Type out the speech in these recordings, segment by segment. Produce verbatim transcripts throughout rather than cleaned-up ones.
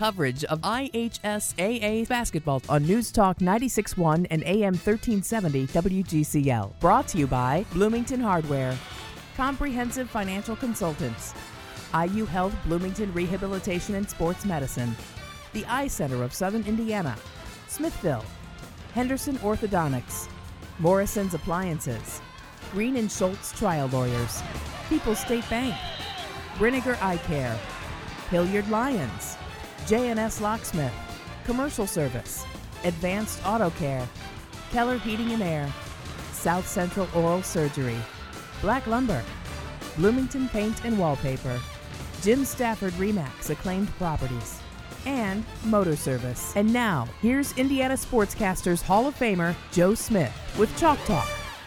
Coverage of I H S A A basketball on News Talk ninety-six point one and A M thirteen seventy W G C L. Brought to you by Bloomington Hardware, Comprehensive Financial Consultants, I U Health Bloomington Rehabilitation and Sports Medicine, the Eye Center of Southern Indiana, Smithville, Henderson Orthodontics, Morrison's Appliances, Green and Schultz Trial Lawyers, People's State Bank, Brinegar Eye Care, Hilliard Lyons, J and S Locksmith, Commercial Service, Advanced Auto Care, Keller Heating and Air, South Central Oral Surgery, Black Lumber, Bloomington Paint and Wallpaper, Jim Stafford RE/MAX Acclaimed Properties, and Motor Service. And now, here's Indiana Sportscasters Hall of Famer Joe Smith with Chalk Talk.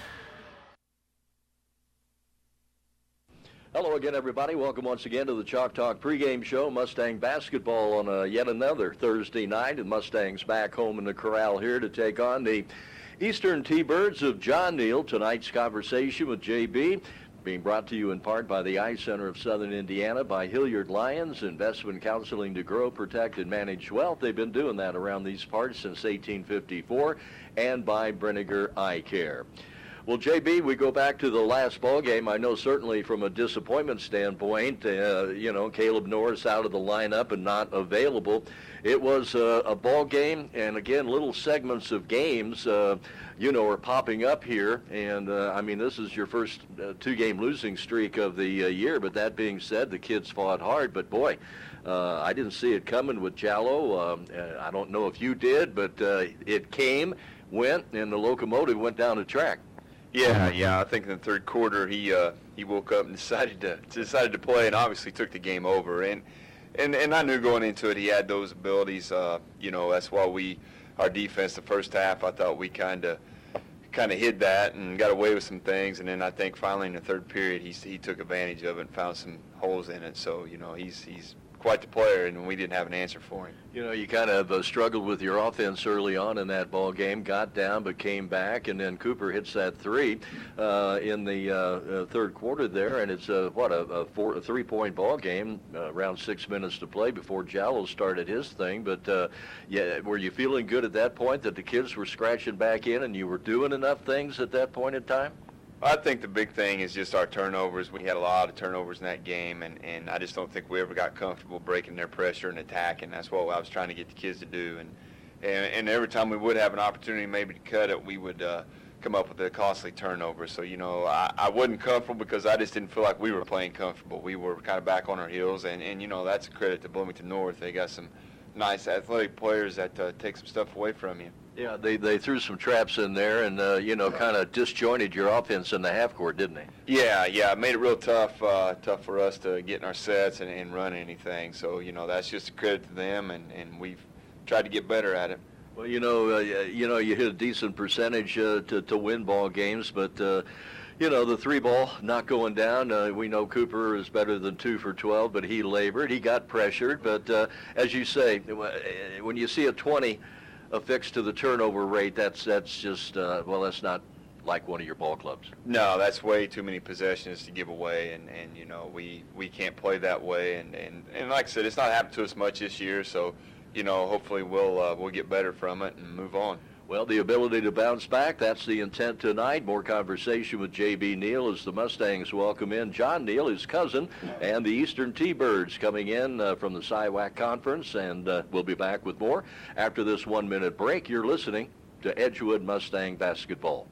Hello again, everybody. Welcome once again to the Chalk Talk pregame show. Mustang basketball on a yet another Thursday night, and Mustangs back home in the corral here to take on the Eastern T-Birds of John Neal. Tonight's conversation with J B being brought to you in part by the Eye Center of Southern Indiana, by Hilliard Lyons, investment counseling to grow, protect, and manage wealth. They've been doing that around these parts since eighteen fifty-four, and by Brinegar Eye Care. Well, J B, we go back to the last ball game. I know certainly from a disappointment standpoint, uh, you know, Caleb Norris out of the lineup and not available. It was uh, a ball game, and again, little segments of games, uh, you know, are popping up here. And, uh, I mean, this is your first uh, two-game losing streak of the uh, year. But that being said, the kids fought hard. But, boy, uh, I didn't see it coming with Jallow. Um, I don't know if you did, but uh, it came, went, and the locomotive went down the track. Yeah, yeah. I think in the third quarter he uh, he woke up and decided to decided to play, and obviously took the game over. And and and I knew going into it he had those abilities. Uh, you know, that's why we our defense the first half I thought we kind of kind of hid that and got away with some things. And then I think finally in the third period he he took advantage of it and found some holes in it. So you know he's he's quite the player, and we didn't have an answer for him. You know, you kind of uh, struggled with your offense early on in that ball game, got down but came back, and then Cooper hits that three uh, in the uh, uh, third quarter there, and it's a, what, a, a, four, a three-point ball game, uh, around six minutes to play before Jallow started his thing. But, uh, yeah, were you feeling good at that point that the kids were scratching back in and you were doing enough things at that point in time? I think the big thing is just our turnovers. We had a lot of turnovers in that game, and, and I just don't think we ever got comfortable breaking their pressure and attacking. That's what I was trying to get the kids to do. And and, and every time we would have an opportunity maybe to cut it, we would uh, come up with a costly turnover. So, you know, I, I wasn't comfortable because I just didn't feel like we were playing comfortable. We were kind of back on our heels, and, and you know, that's a credit to Bloomington North. They got some nice athletic players that uh, take some stuff away from you. Yeah, they, they threw some traps in there and, uh, you know, kind of disjointed your offense in the half court, didn't they? Yeah, yeah, it made it real tough uh, tough for us to get in our sets and, and run anything. So, you know, that's just a credit to them, and, and we've tried to get better at it. Well, you know, uh, you know, you hit a decent percentage uh, to, to win ball games, but, uh, you know, the three ball not going down. Uh, we know Cooper is better than two for twelve, but he labored. He got pressured. But, uh, as you say, when you see a twenty affixed to the turnover rate, that's that's just, uh, well, that's not like one of your ball clubs. No, that's way too many possessions to give away, and, and you know, we, we can't play that way. And, and, and like I said, it's not happened to us much this year, so, you know, hopefully we'll uh, we'll get better from it and move on. Well, the ability to bounce back, that's the intent tonight. More conversation with J B. Neal as the Mustangs welcome in John Neal, his cousin, and the Eastern T-Birds coming in uh, from the C I W A C Conference, and uh, we'll be back with more after this one-minute break. You're listening to Edgewood Mustang Basketball.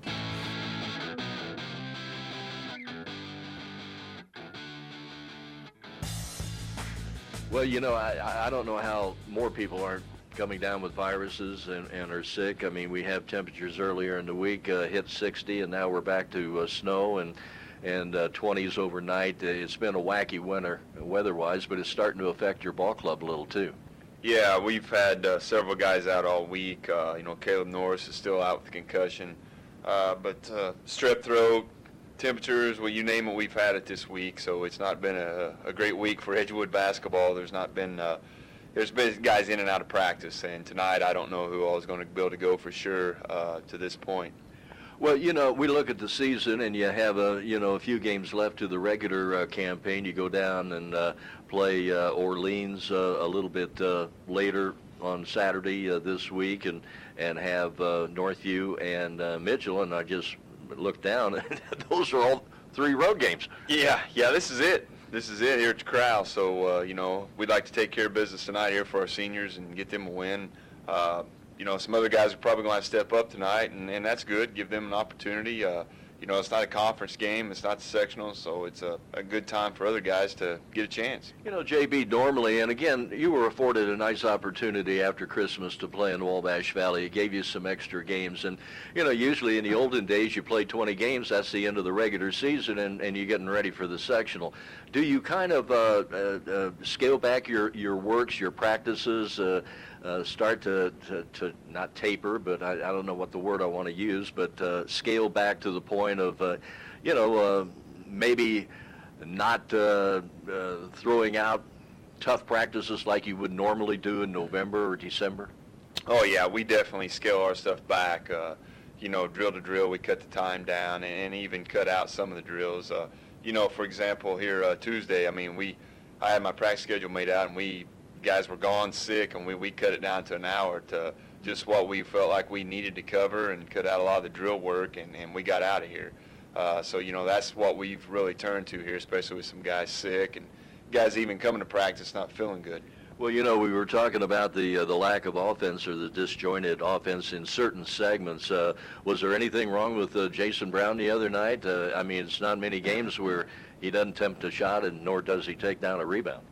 Well, you know, I, I don't know how more people aren't coming down with viruses and, and are sick. I mean, we have temperatures earlier in the week uh, hit sixty, and now we're back to uh, snow and and uh, twenties overnight. Uh, it's been a wacky winter weather-wise, but it's starting to affect your ball club a little too. Yeah, we've had uh, several guys out all week. Uh, you know, Caleb Norris is still out with concussion, uh, but uh, strep throat, temperatures, well, you name it, we've had it this week. So it's not been a, a great week for Edgewood basketball. There's not been uh, There's been guys in and out of practice, and tonight I don't know who all is going to be able to go for sure uh, to this point. Well, you know, we look at the season, and you have a, you know, a few games left to the regular uh, campaign. You go down and uh, play uh, Orleans uh, a little bit uh, later on Saturday uh, this week, and and have uh, Northview and uh, Mitchell, and I just looked down, and those are all three road games. Yeah, yeah, this is it. This is it here at Corral. So, uh, you know, we'd like to take care of business tonight here for our seniors and get them a win. Uh, you know, some other guys are probably going to step up tonight, and, and that's good. Give them an opportunity. Uh, you know, it's not a conference game. It's not the sectional, so it's a, a good time for other guys to get a chance. You know, J B, normally, and again, you were afforded a nice opportunity after Christmas to play in Wabash Valley. It gave you some extra games. And, you know, usually in the olden days, you play twenty games. That's the end of the regular season, and, and you're getting ready for the sectional. Do you kind of uh, uh, uh, scale back your, your works, your practices, uh, uh, start to, to, to not taper, but I, I don't know what the word I want to use, but uh, scale back to the point of, uh, you know, uh, maybe not uh, uh, throwing out tough practices like you would normally do in November or December? Oh, yeah, we definitely scale our stuff back. Uh, you know, drill to drill, we cut the time down and, and even cut out some of the drills. Uh, you know, for example, here uh, Tuesday, I mean, we, I had my practice schedule made out, and we guys were gone sick, and we, we cut it down to an hour to just what we felt like we needed to cover and cut out a lot of the drill work, and, and we got out of here. Uh, so, you know, that's what we've really turned to here, especially with some guys sick and guys even coming to practice not feeling good. Well, you know, we were talking about the uh, the lack of offense or the disjointed offense in certain segments. Uh, was there anything wrong with uh, Jason Brown the other night? Uh, I mean, it's not many games where he doesn't attempt a shot, and nor does he take down a rebound.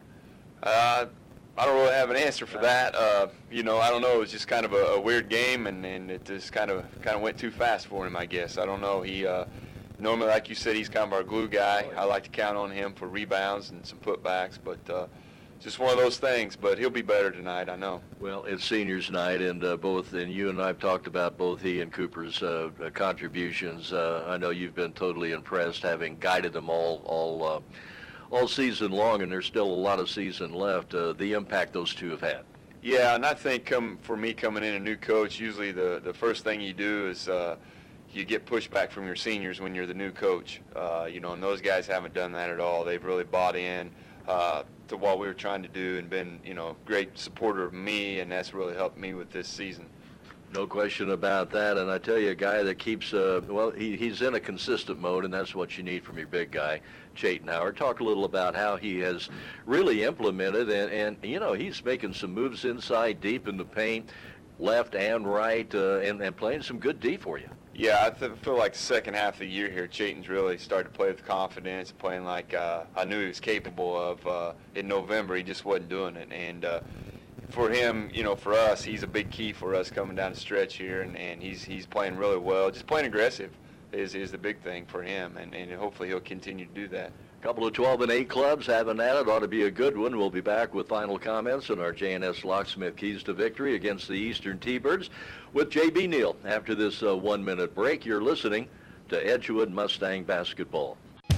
Uh, I don't really have an answer for that. Uh, you know, I don't know. It was just kind of a, a weird game, and, and it just kind of kind of went too fast for him, I guess. I don't know. He uh, normally, like you said, he's kind of our glue guy. I like to count on him for rebounds and some putbacks, but uh, just one of those things. But he'll be better tonight, I know. Well, it's seniors night, and uh, both, and you and I have talked about both he and Cooper's uh, contributions. Uh, I know you've been totally impressed, having guided them all all. Uh, all season long, and there's still a lot of season left, uh, the impact those two have had. Yeah, and I think come, for me coming in a new coach, usually the, the first thing you do is uh, you get pushback from your seniors when you're the new coach. Uh, you know, and those guys haven't done that at all. They've really bought in uh, to what we were trying to do and been, you know, great supporter of me, and that's really helped me with this season. No question about that, and I tell you, a guy that keeps, uh, well, he, he's in a consistent mode, and that's what you need from your big guy, Chayton Howard. Talk a little about how he has really implemented, and, and you know, he's making some moves inside, deep in the paint, left and right, uh, and, and playing some good D for you. Yeah, I th- feel like the second half of the year here, Chayton's really started to play with confidence, playing like uh, I knew he was capable of. Uh, in November, he just wasn't doing it, and uh, for him, you know, for us, he's a big key for us coming down the stretch here, and, and he's he's playing really well. Just playing aggressive is, is the big thing for him, and, and hopefully he'll continue to do that. A couple of twelve and eight clubs having at it. Ought to be a good one. We'll be back with final comments on our J N S Locksmith Keys to Victory against the Eastern T-Birds with J B. Neal. After this uh, one-minute break, you're listening to Edgewood Mustang Basketball.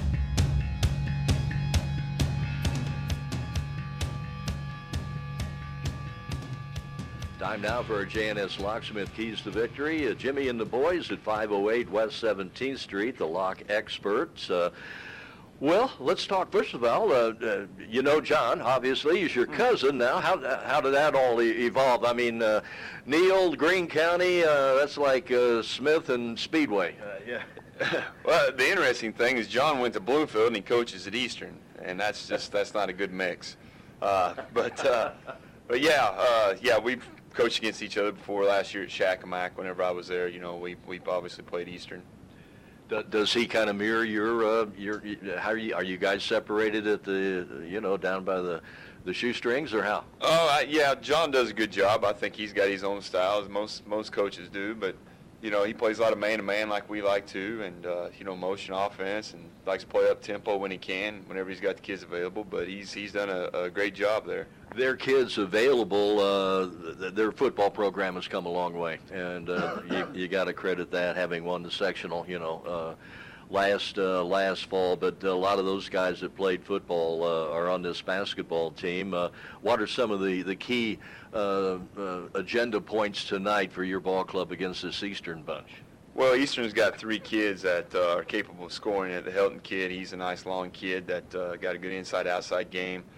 Time now for our J N S Locksmith Keys to Victory. Uh, Jimmy and the boys at five oh eight West seventeenth Street, the lock experts. Uh, well, let's talk first of all. Uh, uh, you know John, obviously, he's your cousin now. How how did that all e- evolve? I mean, uh, Neal, Greene County, uh, that's like uh, Smith and Speedway. Uh, yeah. Well, the interesting thing is John went to Bloomfield and he coaches at Eastern, and that's just that's not a good mix. Uh, but uh, but yeah, uh, yeah, we've coached against each other before last year at Shakamak. Whenever I was there, you know, we we obviously played Eastern. Does he kind of mirror your uh, your? How are you? Are you guys separated at the you know down by the the shoestrings or how? Oh I, yeah, John does a good job. I think he's got his own style, as most most coaches do. But you know, he plays a lot of man to man like we like to, and uh, you know, motion offense, and likes to play up tempo when he can, whenever he's got the kids available. But he's he's done a, a great job there. Their kids available, uh, th- their football program has come a long way, and uh, you, you got to credit that, having won the sectional, you know, uh, last uh, last fall. But a lot of those guys that played football uh, are on this basketball team. Uh, what are some of the the key uh, uh, agenda points tonight for your ball club against this Eastern bunch? Well, Eastern's got three kids that uh, are capable of scoring. The Helton kid, he's a nice long kid that uh, got a good inside-outside game.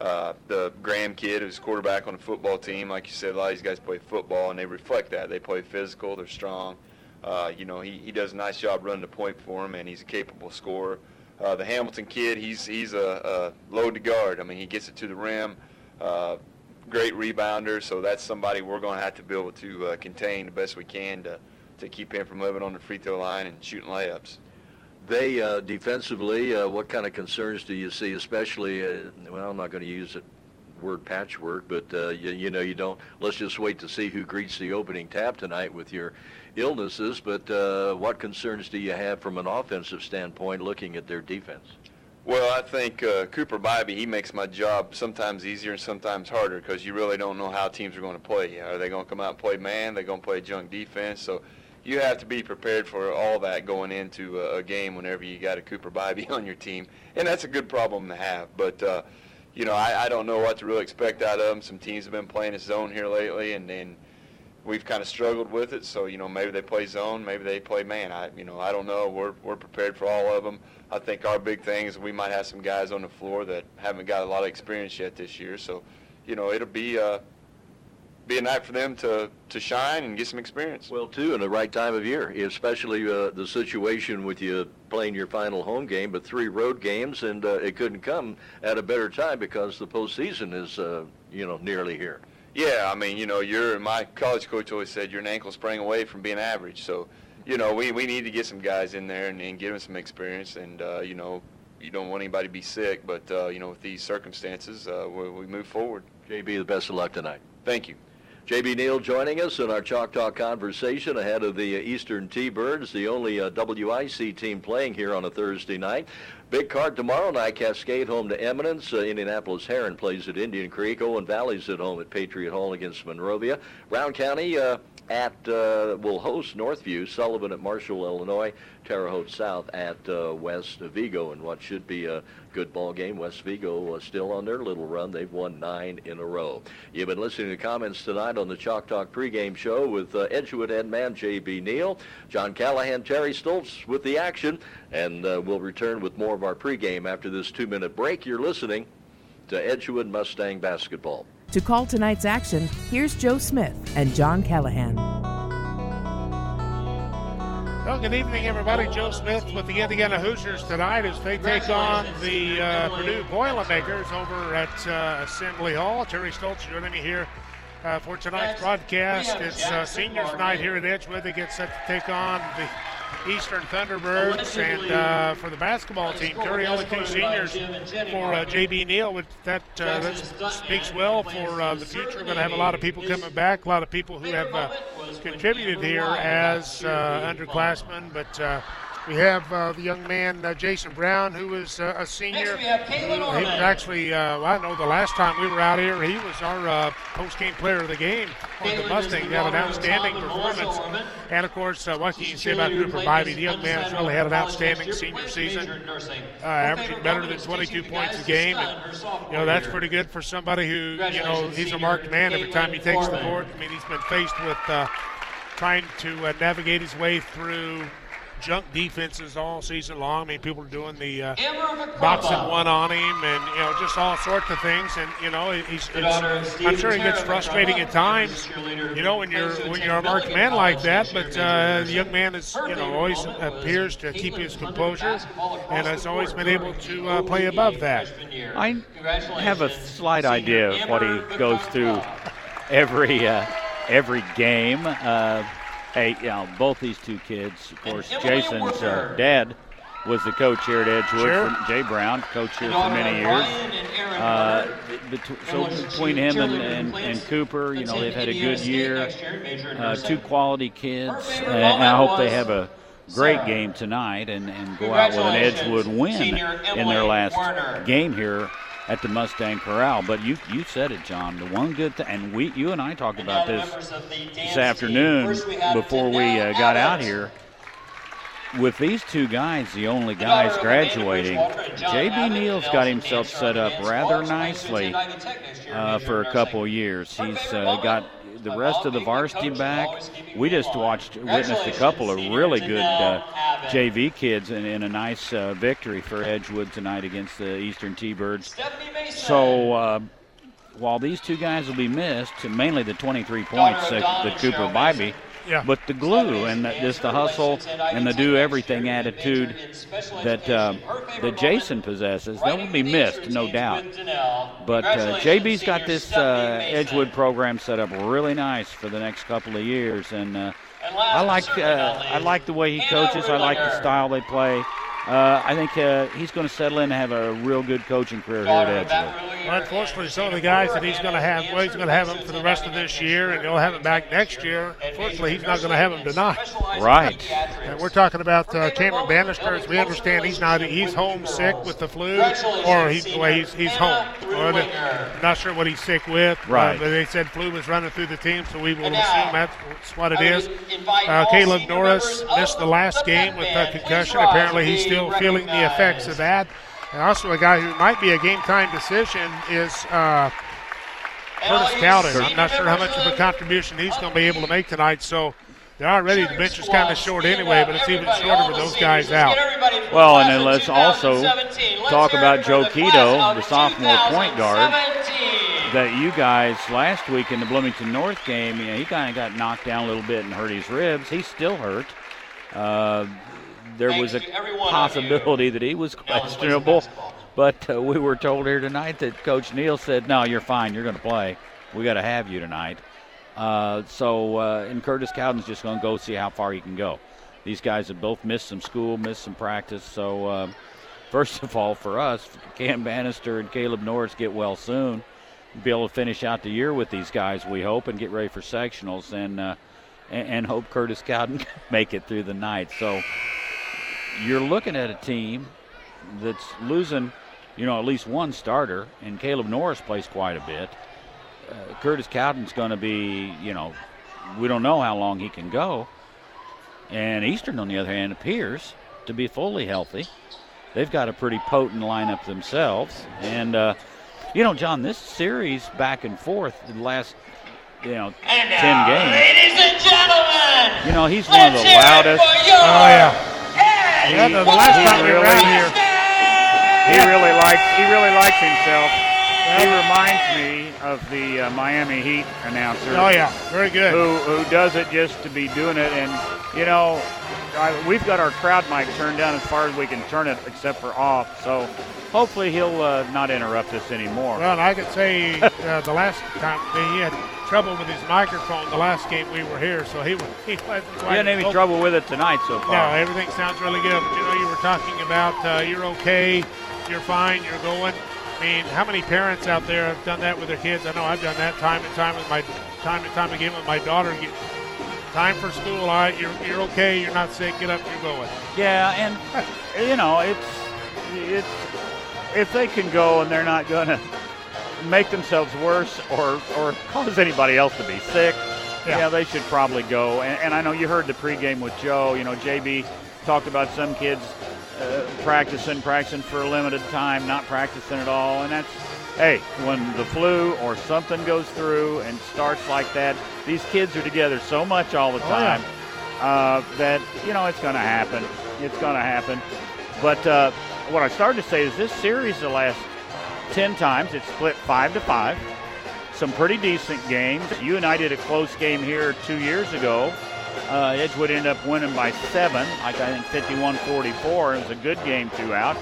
Uh, the Graham kid who's quarterback on the football team, like you said, a lot of these guys play football, and they reflect that. They play physical, they're strong. Uh, you know, he, he does a nice job running the point for him, and he's a capable scorer. Uh, the Hamilton kid, he's he's a, a load to guard. I mean, he gets it to the rim, uh, great rebounder, so that's somebody we're going to have to be able to uh, contain the best we can to, to keep him from living on the free throw line and shooting layups. They, uh, defensively, uh, what kind of concerns do you see, especially, uh, well, I'm not going to use the word patchwork, but, uh, you, you know, you don't, let's just wait to see who greets the opening tap tonight with your illnesses, but uh, what concerns do you have from an offensive standpoint looking at their defense? Well, I think uh, Cooper Bybee, he makes my job sometimes easier and sometimes harder because you really don't know how teams are going to play. Are they going to come out and play man? Are they going to play junk defense? So you have to be prepared for all that going into a, a game whenever you got a Cooper Bybee on your team, and that's a good problem to have. But, uh, you know, I, I don't know what to really expect out of them. Some teams have been playing this zone here lately, and then we've kind of struggled with it. So, you know, maybe they play zone, maybe they play man. I, you know, I don't know. We're we're prepared for all of them. I think our big thing is we might have some guys on the floor that haven't got a lot of experience yet this year. So, you know, it'll be uh, be a night for them to, to shine and get some experience. Well, too, in the right time of year, especially uh, the situation with you playing your final home game, but three road games, and uh, it couldn't come at a better time because the postseason is, uh, you know, nearly here. Yeah, I mean, you know, you're my college coach always said you're an ankle sprain away from being average. So, you know, we, we need to get some guys in there and, and give them some experience. And, uh, you know, you don't want anybody to be sick, but, uh, you know, with these circumstances, uh, we, we move forward. J B, the best of luck tonight. Thank you. J B. Neal joining us in our Chalk Talk conversation ahead of the uh, Eastern T-Birds, the only uh, W I C team playing here on a Thursday night. Big card tomorrow night, Cascade home to Eminence. Uh, Indianapolis Heron plays at Indian Creek. Owen Valley's at home at Patriot Hall against Monrovia. Brown County uh, at uh, will host Northview. Sullivan at Marshall, Illinois. Terre Haute South at uh, West Vigo, and what should be a good ball game. West Vigo uh, still on their little run. They've won nine in a row. You've been listening to comments tonight on the Chalk Talk pregame show with uh, Edgewood head man J B. Neal, John Callahan, Terry Stoltz with the action, and uh, we'll return with more of our pregame after this two-minute break. You're listening to Edgewood Mustang basketball. To call tonight's action, here's Joe Smith and John Callahan. Well, good evening, everybody. Joe Smith with the Indiana Hoosiers tonight as they take on the uh, Purdue Boilermakers over at uh, Assembly Hall. Terry Stoltz joining me here uh, for tonight's broadcast. It's uh, seniors night here at Edgewood. They get set to take on the Eastern Thunderbirds, and uh, for the basketball team, Terry, only two seniors for uh, J B. Neal. That, uh, that speaks well for uh, the future. We're going to have a lot of people coming back, a lot of people who have uh, contributed here as uh, underclassmen, but uh, we have uh, the young man, uh, Jason Brown, who is uh, a senior. He was actually, uh, well, I know the last time we were out here, he was our uh, post-game player of the game on the Mustang. He had an outstanding performance. And, of course, uh, what can you say about Cooper Bybee? The young man has really had an outstanding senior season, uh, averaging better than twenty-two points a game. And, you know, that's pretty good for somebody who, you know, he's a marked man every time he takes the court. I mean, he's been faced with uh, trying to uh, navigate his way through junk defenses all season long. I mean, people are doing the uh, boxing one on him, and you know, just all sorts of things. And you know, he's. It's, I'm sure he gets frustrating at times. You know, when you're when you're a marked man like that. But uh, the young man is, you know, always appears to keep his composure, and has always been able to uh, play above that. I have a slight idea of what he goes through every uh, every game. Uh, Hey, you know, both these two kids, of course, Jason's uh, dad was the coach here at Edgewood, sure. for, Jay Brown, coach here for many years. Uh, bet- so between him and, and, and Cooper, you know, they've had a good year. Uh, two quality kids, and I hope they have a great game tonight and, and go out with an Edgewood win in their last game here at the Mustang Corral. But you you said it, John. The one good thing, and we you and I talked about this this afternoon before we uh, got out here. With these two guys, the only guys graduating, J B. Neal's got himself set up rather nicely uh, for a couple of years. He's uh, got the rest of the varsity back. We just watched, witnessed a couple of really good uh, J V kids in, in a nice uh, victory for Edgewood tonight against the Eastern T-Birds. So uh, while these two guys will be missed, mainly the twenty-three points that, that Cooper Bybee, yeah. but the glue and the, just the hustle and the do-everything attitude that uh, that Jason possesses, they'll be missed, no doubt. But uh, J B's got this uh, Edgewood program set up really nice for the next couple of years, and uh, I like uh, I like the way he coaches. I like the style they play. Uh, I think uh, he's going to settle in and have a real good coaching career here at Edgewood. Well, unfortunately, some of the guys that he's going to have, well, he's going to have them for the rest of this year, and he'll have them back next year. Unfortunately, he's not going to have them tonight. Right. And we're talking about uh, Cameron Bannister. As we understand, he's not he's home sick with the flu, or he's well, he's he's home. Or the, not sure what he's sick with. Right. Uh, but they said flu was running through the team, so we will assume that's what it is. Uh, Caleb Norris missed the last game with a concussion. Apparently, he's still feeling the effects of that. And also a guy who might be a game-time decision is uh, Curtis Cowden. I'm not sure how much of a contribution he's going to be able to make tonight. So they're already, the bench is kind of short anyway, but it's even shorter with those guys out. Well, and then let's also talk about Joe Quito, the sophomore point guard, that you guys last week in the Bloomington North game, you know, he kind of got knocked down a little bit and hurt his ribs. He's still hurt. Uh, There was a possibility that he was questionable, but uh, we were told here tonight that Coach Neal said, no, you're fine, you're going to play. We got to have you tonight. Uh, so, uh, and Curtis Cowden's just going to go see how far he can go. These guys have both missed some school, missed some practice. So, uh, first of all, for us, Cam Bannister and Caleb Norris get well soon. Be able to finish out the year with these guys, we hope, and get ready for sectionals, and uh, and, and hope Curtis Cowden can make it through the night. So, you're looking at a team that's losing, you know, at least one starter, and Caleb Norris plays quite a bit. Uh, Curtis Cowden's going to be, you know, we don't know how long he can go. And Eastern, on the other hand, appears to be fully healthy. They've got a pretty potent lineup themselves. And, uh, you know, John, this series back and forth the last, you know, and now, ten games. Ladies and gentlemen, you know, he's one of the loudest. Oh, yeah. Yeah, the, the last he time we were really, out here. He really likes he really likes himself. He reminds me of the uh, Miami Heat announcer. Oh yeah, very good. Who who does it just to be doing it, and you know, I, we've got our crowd mic turned down as far as we can turn it, except for off. So hopefully he'll uh, not interrupt us anymore. Well, and I could say uh, the last time he had trouble with his microphone the last game we were here, so he he wasn't He didn't have any trouble with it tonight so far. No, everything sounds really good. But you know, you were talking about uh, you're okay, you're fine, you're going. I mean, how many parents out there have done that with their kids? I know I've done that time and time with my time and time again with my daughter. You, time for school, all right, you're you're okay, you're not sick, get up, you're going. Yeah, and you know, it's it's if they can go and they're not gonna make themselves worse or or cause anybody else to be sick, yeah, yeah they should probably go. And, and I know you heard the pregame with Joe. You know, J B talked about some kids uh, practicing, practicing for a limited time, not practicing at all. And that's, hey, when the flu or something goes through and starts like that, these kids are together so much all the time oh, yeah. uh, that, you know, it's going to happen. It's going to happen. But uh, what I started to say is this series, the last ten times, it's split five to five. Some pretty decent games. You and I did a close game here two years ago. Uh, Edgewood ended up winning by seven, like I think fifty-one forty-four. It was a good game throughout.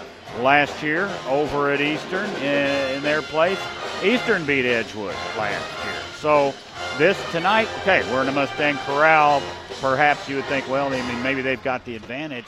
Last year, over at Eastern, in, in their place, Eastern beat Edgewood last year. So this tonight, okay, we're in the Mustang Corral. Perhaps you would think, well, I mean, maybe they've got the advantage.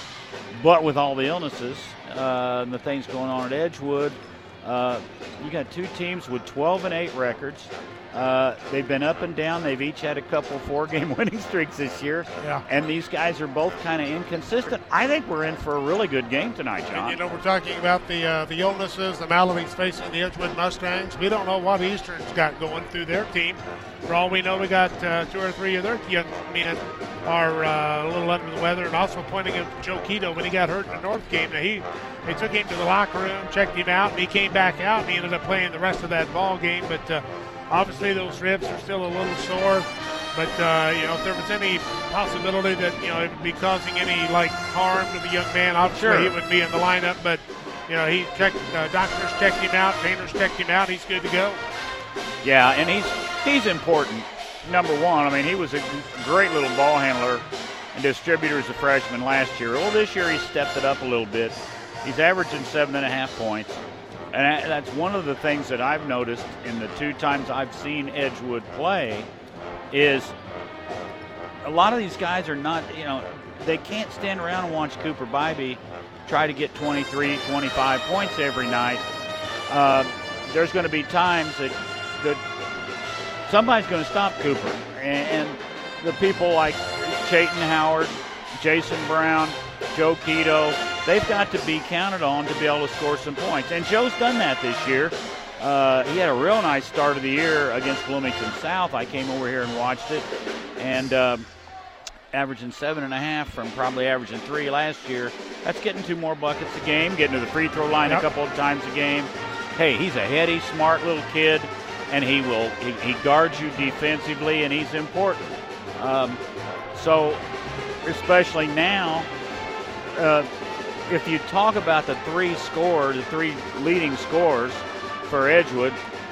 But with all the illnesses uh, and the things going on at Edgewood, uh, you got two teams with twelve and eight records. Uh, they've been up and down. They've each had a couple four-game winning streaks this year. Yeah. And these guys are both kind of inconsistent. I think we're in for a really good game tonight, John. And, you know, we're talking about the uh, the illnesses, the maladies facing the Edgewood Mustangs. We don't know what Eastern's got going through their team. For all we know, we got uh, two or three of their young men are uh, a little under the weather. And also pointing at Joe Quito when he got hurt in the North game. Now he they took him to the locker room, checked him out, and he came back out, and he ended up playing the rest of that ball game. But uh, Obviously, those ribs are still a little sore. But, uh, you know, if there was any possibility that, you know, it would be causing any, like, harm to the young man, obviously sure. he would be in the lineup. But, you know, he checked, uh, doctors checked him out, trainers checked him out. He's good to go. Yeah, and he's he's important. Number one, I mean, he was a great little ball handler and distributor as a freshman last year. Well, this year he stepped it up a little bit. He's averaging seven and a half points. And that's one of the things that I've noticed in the two times I've seen Edgewood play is a lot of these guys are not, you know, they can't stand around and watch Cooper Bybee try to get twenty-three, twenty-five points every night. Uh, there's going to be times that, that somebody's going to stop Cooper. And, and the people like Chayton Howard, Jason Brown, Joe Quito, they've got to be counted on to be able to score some points. And Joe's done that this year. Uh, he had a real nice start of the year against Bloomington South. I came over here and watched it, and uh, averaging seven and a half from probably averaging three last year. That's getting two more buckets a game, getting to the free throw line yep. a couple of times a game. Hey, he's a heady, smart little kid, and he will he, he guards you defensively, and he's important. Um, so, especially now, uh, if you talk about the three score, the three leading scorers for Edgewood,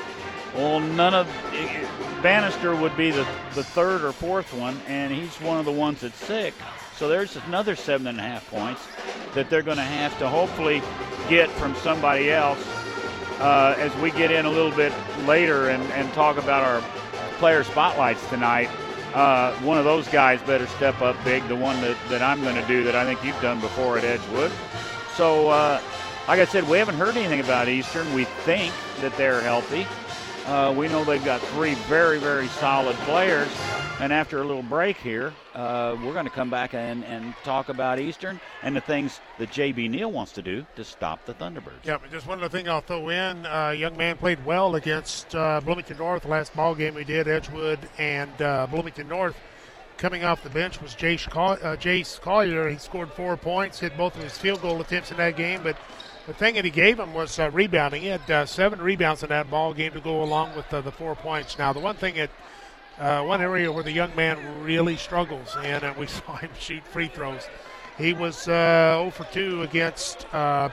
well, none of Bannister would be the, the third or fourth one, and he's one of the ones that's sick. So there's another seven and a half points that they're going to have to hopefully get from somebody else uh, as we get in a little bit later and, and talk about our player spotlights tonight. Uh, one of those guys better step up big, the one that, that I'm going to do that I think you've done before at Edgewood. So, uh, like I said, we haven't heard anything about Eastern. We think that they're healthy. Uh, we know they've got three very, very solid players. And after a little break here, uh, we're going to come back and, and talk about Eastern and the things that J B. Neal wants to do to stop the Thunderbirds. Yeah, but just one other thing I'll throw in. Uh, young man played well against uh, Bloomington North last ball game we did, Edgewood and uh, Bloomington North. Coming off the bench was Jace, Coll- uh, Jace Collier. He scored four points, hit both of his field goal attempts in that game, but the thing that he gave him was uh, rebounding. He had uh, seven rebounds in that ball game to go along with uh, the four points. Now, the one thing that uh, one area where the young man really struggles, and uh, we saw him shoot free throws. He was uh, zero for two against uh,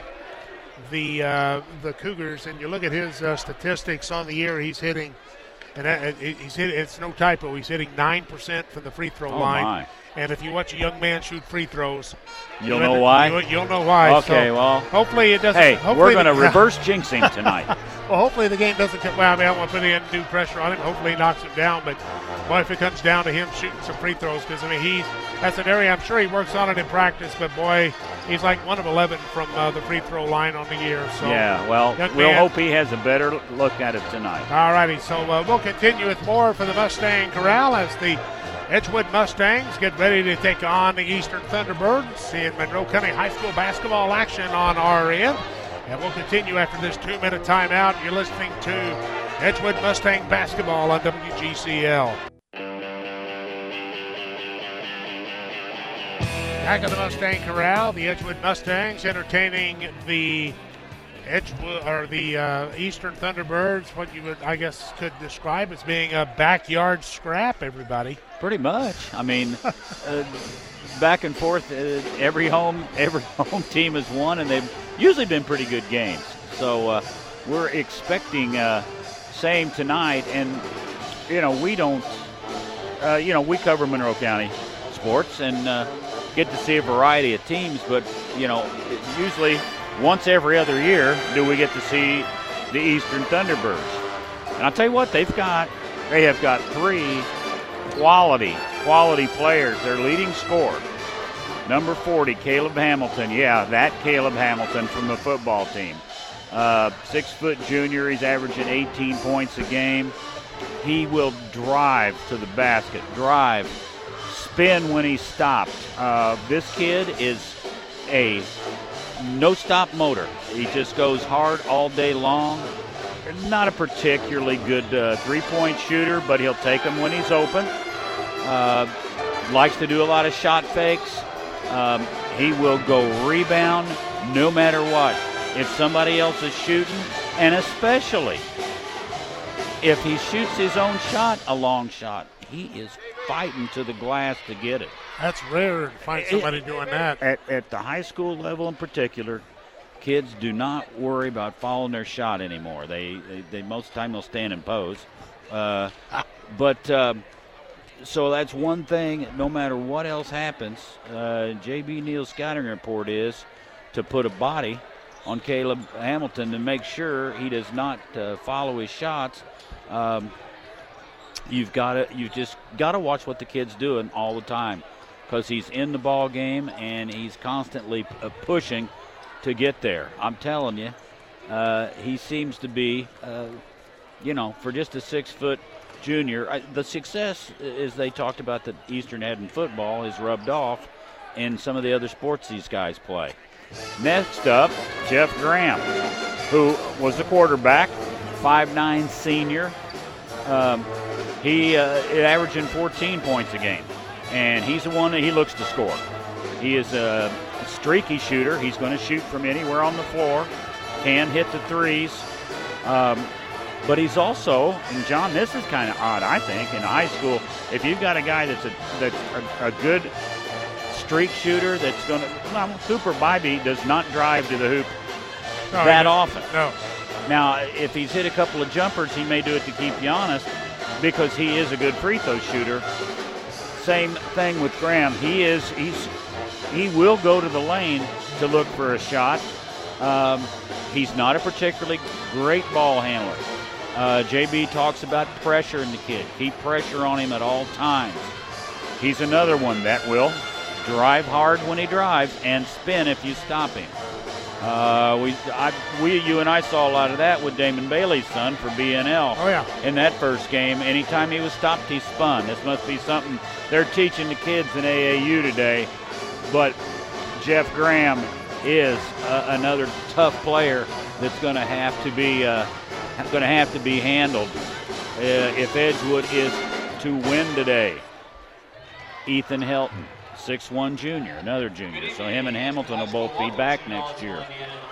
the uh, the Cougars, and you look at his uh, statistics on the year. He's hitting, and uh, he's hit, it's no typo. He's hitting nine percent from the free throw oh line. My. And if you watch a young man shoot free throws, you'll know why. You, you'll know why. Okay, so well, hopefully it doesn't. Hey, hopefully we're going to the, reverse jinxing tonight. Well, hopefully the game doesn't come. Well, I mean, I don't want to put any undue pressure on him. Hopefully he knocks him down. But boy, if it comes down to him shooting some free throws, because I mean, he that's an area I'm sure he works on it in practice. But boy, he's like one of eleven from uh, the free throw line on the year. So yeah, well, we'll man, hope he has a better look at it tonight. All righty, so uh, we'll continue with more for the Mustang Corral as the Edgewood Mustangs get ready to take on the Eastern Thunderbirds in Monroe County High School basketball action on our end. And we'll continue after this two-minute timeout. You're listening to Edgewood Mustang basketball on W G C L. Back at the Mustang Corral, the Edgewood Mustangs entertaining the Edgewood or the uh, Eastern Thunderbirds, what you would, I guess, could describe as being a backyard scrap, everybody. Pretty much. I mean, uh, back and forth, uh, every home every home team has won, and they've usually been pretty good games. So uh, we're expecting uh, same tonight, and, you know, we don't, uh, you know, we cover Monroe County sports and uh, get to see a variety of teams, but, you know, usually once every other year do we get to see the Eastern Thunderbirds. And I'll tell you what, they've got, they have got three quality, quality players. Their leading scorer, number forty, Caleb Hamilton. Yeah, that Caleb Hamilton from the football team. Uh, six-foot junior. He's averaging eighteen points a game. He will drive to the basket, drive, spin when he's stopped. Uh, this kid is a no-stop motor. He just goes hard all day long. Not a particularly good uh, three-point shooter, but he'll take them when he's open. Uh, likes to do a lot of shot fakes. Um, he will go rebound no matter what. If somebody else is shooting, and especially if he shoots his own shot, a long shot, he is fighting to the glass to get it. That's rare to find somebody it, doing that. At, at the high school level in particular, kids do not worry about following their shot anymore. They, they, they most of the time they'll stand and pose. Uh, but uh, so that's one thing. No matter what else happens, uh, J B. Neal's scouting report is to put a body on Caleb Hamilton to make sure he does not uh, follow his shots. Um, you've got to, you've just got to watch what the kid's doing all the time, because he's in the ball game and he's constantly uh, pushing to get there. I'm telling you, uh, he seems to be, uh, you know, for just a six-foot junior, I, the success, as they talked about that Eastern had in football, is rubbed off in some of the other sports these guys play. Next up, Jeff Graham, who was the quarterback, five nine senior. Um, he uh, averaging fourteen points a game, and he's the one that he looks to score. He is a streaky shooter. He's going to shoot from anywhere on the floor, can hit the threes. Um, but he's also, and John, this is kind of odd, I think, in high school, if you've got a guy that's a, that's a, a good streak shooter that's going to, well, Cooper Bybee does not drive to the hoop no, that often. No. Now, if he's hit a couple of jumpers, he may do it to keep you honest, because he is a good free throw shooter. Same thing with Graham. He is, he's, he will go to the lane to look for a shot. Um, he's not a particularly great ball handler. Uh, J B talks about pressure in the kid. Keep pressure on him at all times. He's another one that will drive hard when he drives and spin if you stop him. Uh, we, I, we, you and I saw a lot of that with Damon Bailey's son for B N L. Oh, yeah. In that first game, anytime he was stopped, he spun. This must be something they're teaching the kids in A A U today. But Jeff Graham is uh, another tough player that's going to have to be uh, going to have to be handled uh, if Edgewood is to win today. Ethan Helton, six one junior, another junior. So him and Hamilton will both be back next year.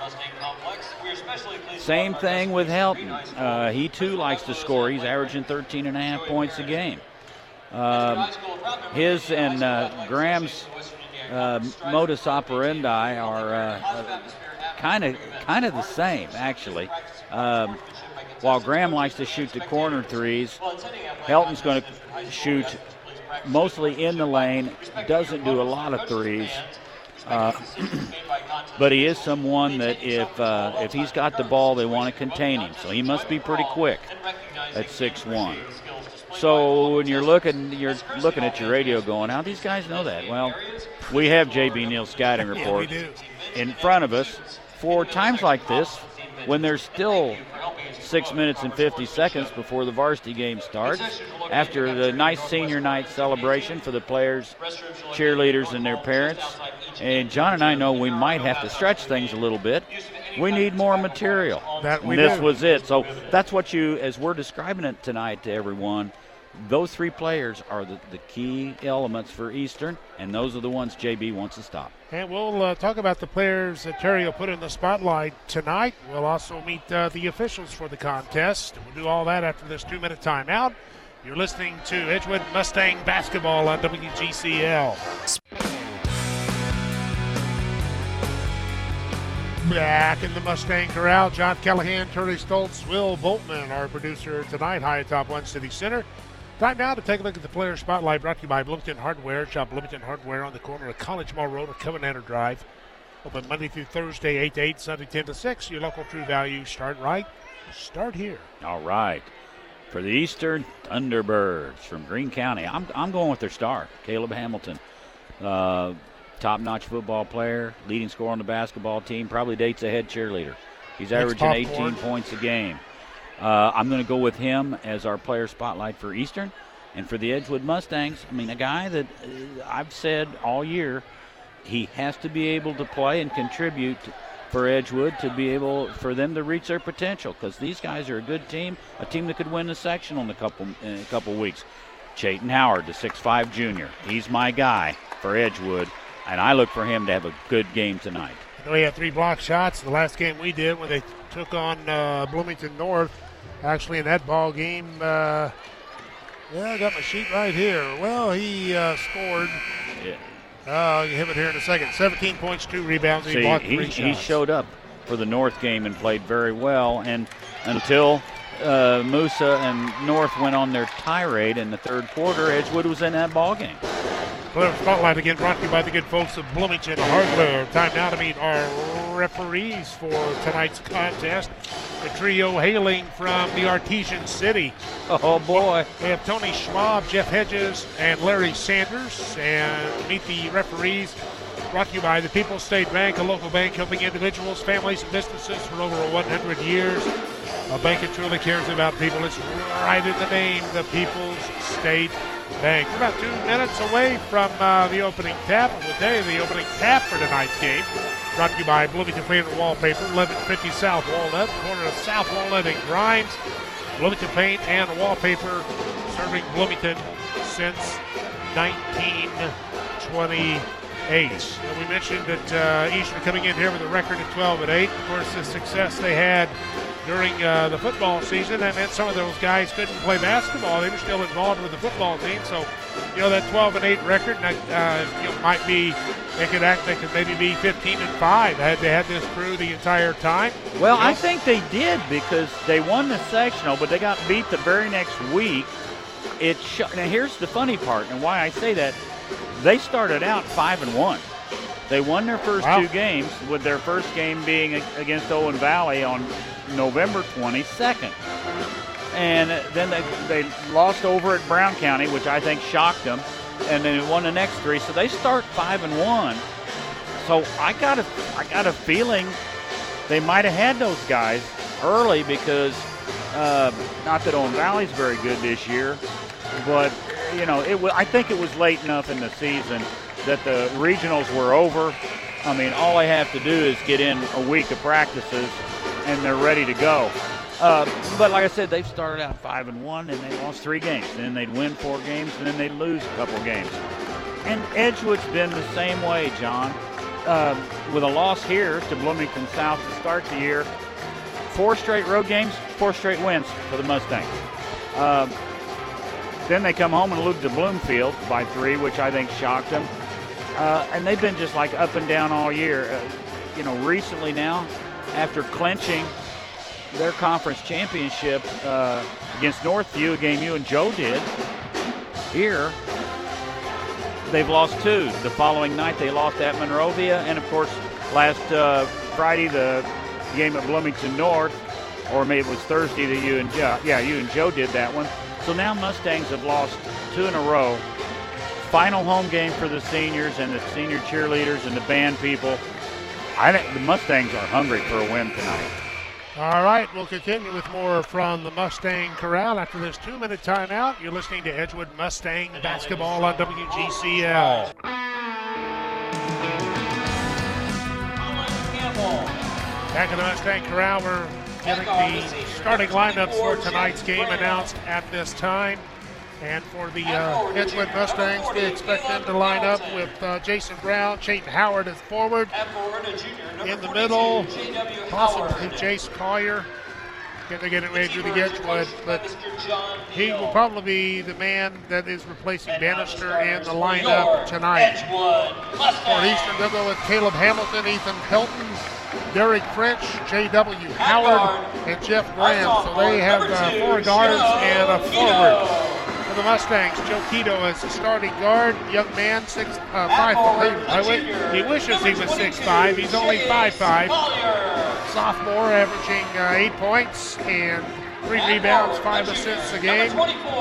Same thing with Helton. Uh, he too likes to score. He's averaging thirteen and a half points a game. Um, his and uh, Graham's uh, modus operandi are kind of kind of the same, actually. Um, while Graham likes to shoot the corner threes, Helton's going to shoot mostly in the lane, doesn't do a lot of threes, uh, but he is someone that if uh, if he's got the ball, they want to contain him, so he must be pretty quick at six one. So when you're looking, you're looking at your radio going, how these guys know that? Well, we have J B. Neal's scouting report yeah, in front of us for times like this when there's still six minutes and fifty seconds before the varsity game starts, after the nice senior night celebration for the players, cheerleaders, and their parents. And John and I know we might have to stretch things a little bit. We need more material. That we this do. was it. So that's what you, as we're describing it tonight to everyone, those three players are the, the key elements for Eastern, and those are the ones J B wants to stop. And we'll uh, talk about the players that Terry will put in the spotlight tonight. We'll also meet uh, the officials for the contest. We'll do all that after this two-minute timeout. You're listening to Edgewood Mustang Basketball on W G C L. Back in the Mustang Corral, John Callahan, Turley Stoltz, Will Boltman, our producer tonight, high atop One City Center. Time now to take a look at the player spotlight, brought to you by Bloomington Hardware. Shop Bloomington Hardware on the corner of College Mall Road and Covenanter Drive. Open Monday through Thursday, eight to eight, Sunday ten to six. Your local True Value. Start right. Start here. All right. For the Eastern Thunderbirds from Greene County, I'm, I'm going with their star, Caleb Hamilton. Uh, top-notch football player, leading scorer on the basketball team, probably dates a head cheerleader. He's averaging eighteen points a game. Uh, I'm going to go with him as our player spotlight for Eastern. And for the Edgewood Mustangs, I mean, a guy that uh, I've said all year, he has to be able to play and contribute for Edgewood to be able for them to reach their potential, because these guys are a good team, a team that could win the sectional in a couple in a couple weeks. Chayton Howard, the six five junior, he's my guy for Edgewood, and I look for him to have a good game tonight. We had three block shots the last game we did when they took on uh, Bloomington North. Actually, in that ball game, uh, yeah, I got my sheet right here. Well, he uh, scored. Yeah. Uh, you have it here in a second. seventeen points, two rebounds. See, he blocked he, three he shots. showed up for the North game and played very well. And until uh, Musa and North went on their tirade in the third quarter, Edgewood was in that ball game. Player Spotlight again brought to you by the good folks of Bloomington Hardware. Time now to meet our referees for tonight's contest. The trio hailing from the Artesian City. Oh, boy. We have Tony Schwab, Jeff Hedges, and Larry Sanders. And meet the referees brought to you by the People's State Bank, a local bank helping individuals, families, and businesses for over one hundred years. A bank that truly cares about people. It's right in the name, the People's State Bank. We're about two minutes away from uh, the opening tap. And we'll tell you the opening tap for tonight's game. Brought to you by Bloomington Paint and Wallpaper, eleven fifty South Walnut, corner of South Walnut and Grimes. Bloomington Paint and Wallpaper, serving Bloomington since nineteen twenty-eight. And we mentioned that uh, Eastern coming in here with a record of twelve and eight. Of course, the success they had during uh, the football season, and then some of those guys couldn't play basketball. They were still involved with the football team. So, you know, that twelve and eight record that, uh, you know, might be, they could act, they could maybe be fifteen and five had they had this crew the entire time. Well, you know? I think they did because they won the sectional, but they got beat the very next week. It sh- now here's the funny part, and why I say that: they started out five and one. They won their first Wow. two games, with their first game being against Owen Valley on November twenty-second. And then they, they lost over at Brown County, which I think shocked them, and then won the next three. So they start five and one. So I got a, I got a feeling they might have had those guys early because uh, not that Owen Valley's very good this year, but you know, it w- I think it was late enough in the season that the regionals were over. I mean, all they have to do is get in a week of practices, and they're ready to go. Uh, but like I said, they've started out five and one, and they lost three games. Then they'd win four games, and then they'd lose a couple games. And Edgewood's been the same way, John. Uh, with a loss here to Bloomington South to start the year, four straight road games, four straight wins for the Mustangs. Uh, then they come home and lose to Bloomfield by three, which I think shocked them. Uh, and they've been just like up and down all year. Uh, you know, recently now, after clinching their conference championship uh, against Northview, a game you and Joe did here, they've lost two. The following night, they lost at Monrovia, and of course, last uh, Friday, the game at Bloomington North, or maybe it was Thursday that you and Joe, yeah, you and Joe did that one. So now Mustangs have lost two in a row. Final home game for the seniors and the senior cheerleaders and the band people. I think the Mustangs are hungry for a win tonight. All right, we'll continue with more from the Mustang Corral after this two-minute timeout. You're listening to Edgewood Mustang Basketball on W G C L. Back in the Mustang Corral, we're getting the starting lineups for tonight's game announced at this time. And for the uh, Edgewood Mustangs, we expect them to line up with uh, Jason Brown, Chayton Howard as forward. In the middle, possibly Jace Collier. They're getting ready to do the Edgewood, but he will probably be the man that is replacing Bannister in the lineup tonight. For Eastern, they'll go with Caleb Hamilton, Ethan Pelton, Derek French, J W Howard, and Jeff Graham. So they have uh, four guards and a forward. For the Mustangs, Joe Quito is the starting guard. Young man, six, uh, five, five. He wishes he was six five. He's only five five. Sophomore, averaging uh, eight points and three rebounds, five assists a game.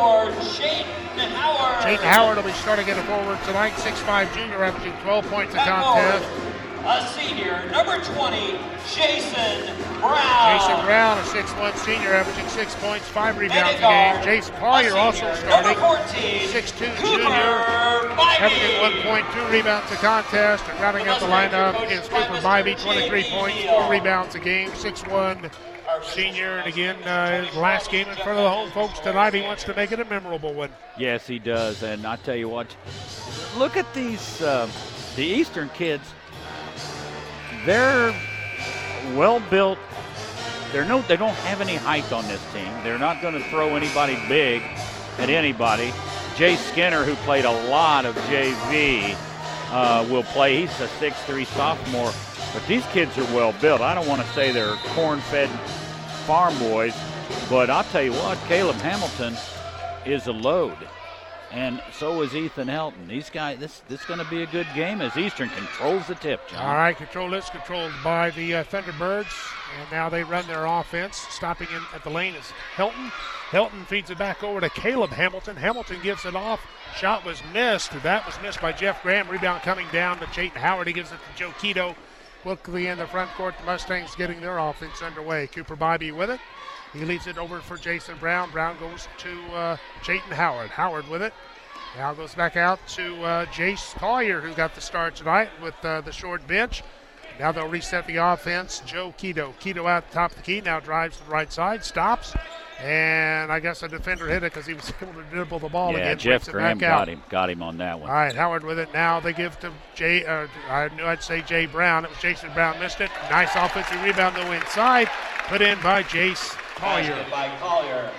Chayton Howard will be starting at a forward tonight. six five junior, averaging twelve points a contest. A senior, number twenty, Jason Brown. Jason Brown, a six one senior, averaging six points, five rebounds a game. Jace Collier also starting, six two junior, averaging one point, two rebounds a contest. And rounding out the lineup is Cooper Bybee, twenty-three points, four rebounds a game, six one senior. And again, uh, his last game in front of the home folks tonight. He wants to make it a memorable one. Yes, he does. And I tell you what, look at these, uh, the Eastern kids. They're well-built they're no, they don't have any height on this team. They're not going to throw anybody big at anybody. Jay Skinner, who played a lot of J V, uh, will play. He's a six three sophomore. But these kids are well built. I don't want to say they're corn-fed farm boys, but I'll tell you what, Caleb Hamilton is a load. And so is Ethan Helton. These guys, this this is going to be a good game as Eastern controls the tip, John. All right, control is controlled by the uh, Thunderbirds. And now they run their offense. Stopping in at the lane is Helton. Helton feeds it back over to Caleb Hamilton. Hamilton gives it off. Shot was missed. That was missed by Jeff Graham. Rebound coming down to Chayton Howard. He gives it to Joe Quito. Quickly in the front court, the Mustangs getting their offense underway. Cooper Bybee with it. He leaves it over for Jason Brown. Brown goes to uh, Chayton Howard. Howard with it. Now goes back out to uh, Jace Collier, who got the start tonight with uh, the short bench. Now they'll reset the offense. Joe Quito. Quito out the top of the key. Now drives to the right side. Stops. And I guess a defender hit it because he was able to dribble the ball yeah, again. Yeah, Jeff Graham got him. Got him on that one. All right, Howard with it. Now they give to Jay. Uh, I knew I'd say Jay Brown. It was Jason Brown. Missed it. Nice offensive rebound though inside. Put in by Jace Collier. By Collier.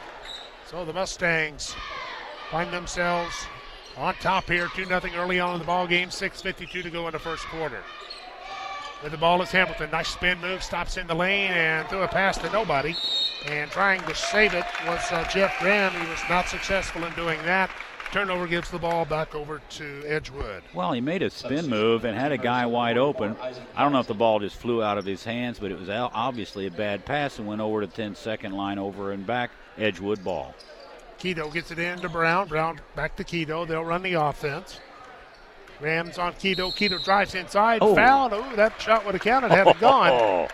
So the Mustangs find themselves on top here, two nothing early on in the ball game. six fifty-two to go in the first quarter. With the ball is Hamilton. Nice spin move. Stops in the lane and threw a pass to nobody. And trying to save it was uh, Jeff Graham. He was not successful in doing that. Turnover gives the ball back over to Edgewood. Well, he made a spin move and had a guy wide open. I don't know if the ball just flew out of his hands, but it was obviously a bad pass and went over to ten-second line over and back. Edgewood ball. Quito gets it in to Brown. Brown back to Quito. They'll run the offense. Graham's on Quito. Quito drives inside. Oh. Foul. Oh, that shot would have counted had it gone.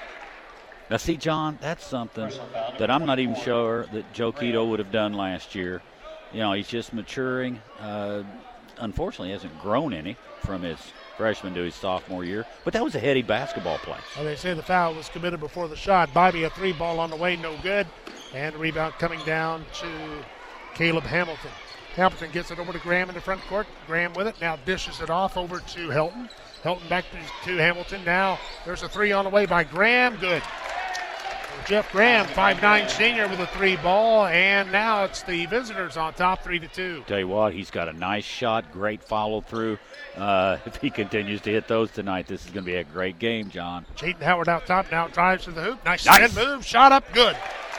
Now, see, John, that's something that I'm not even sure that Joe Quito would have done last year. You know, he's just maturing. Uh, unfortunately, he hasn't grown any from his freshman to his sophomore year. But that was a heady basketball play. Well, they say the foul was committed before the shot. Bybee, a three ball on the way, no good. And the rebound coming down to Caleb Hamilton. Hamilton gets it over to Graham in the front court. Graham with it. Now dishes it off over to Helton. Helton back to, to Hamilton. Now there's a three on the way by Graham. Good. Jeff Graham, five nine senior with a three ball, and now it's the visitors on top, three to two. Tell you what, he's got a nice shot, great follow through. Uh, if he continues to hit those tonight, this is going to be a great game, John. Chayton Howard out top, now drives to the hoop. Nice, nice. spin move, shot up, good.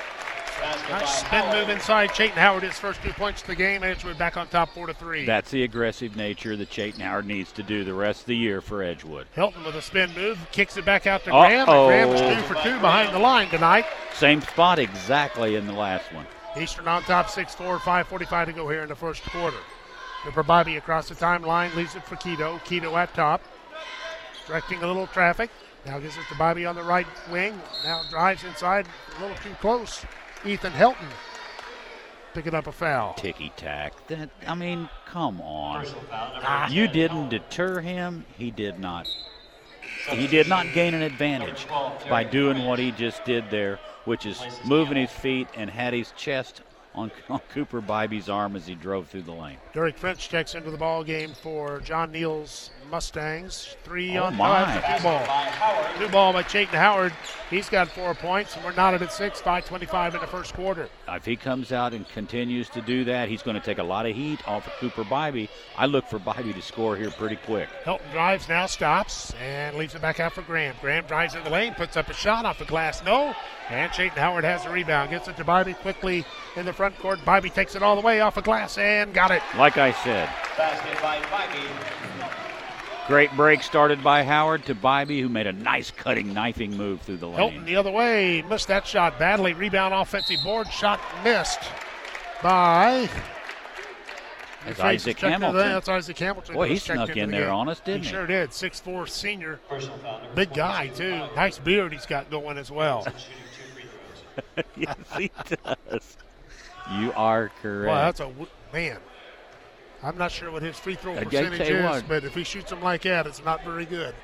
Nice spin move inside. Chayton Howard, his first two points of the game. Edgewood back on top, four to three. That's the aggressive nature that Chayton Howard needs to do the rest of the year for Edgewood. Hilton with a spin move, kicks it back out to Uh-oh. Graham. And Graham's two for two behind the line tonight. Same spot exactly in the last one. Eastern on top, six four, five forty-five to go here in the first quarter. Cooper Bybee across the timeline, leaves it for Quito. Quito at top, directing a little traffic. Now gives it to Bybee on the right wing. Now drives inside, a little too close. Ethan Helton picking up a foul. Ticky-tack. That, I mean, come on. Ah, you didn't deter him. He did not. He did not gain an advantage by doing what he just did there, which is moving his feet and had his chest on, on Cooper Bybee's arm as he drove through the lane. Derek French checks into the ball game for John Neal's Mustangs. Three oh on my. five, two ball. Two ball by Chayton Howard. He's got four points, and we're knotted at six, five twenty-five in the first quarter. If he comes out and continues to do that, he's going to take a lot of heat off of Cooper Bybee. I look for Bybee to score here pretty quick. Helton drives, now stops, and leaves it back out for Graham. Graham drives in the lane, puts up a shot off the glass, no. And Chayton Howard has the rebound, gets it to Bybee quickly in the front court. Bybee takes it all the way off the glass and got it. Like I said. Basket by Bybee. Great break started by Howard to Bybee, who made a nice cutting, knifing move through the lane. Helton the other way, missed that shot badly. Rebound, offensive board, shot missed by That's Isaac Hamilton. That's Isaac Hamilton. Boy, he snuck in there on us, didn't he? He sure did. six four senior. Big guy, too. Nice beard he's got going as well. Yes, he does. You are correct. Well, that's a man. I'm not sure what his free throw I percentage is, what. but if he shoots them like that, it's not very good.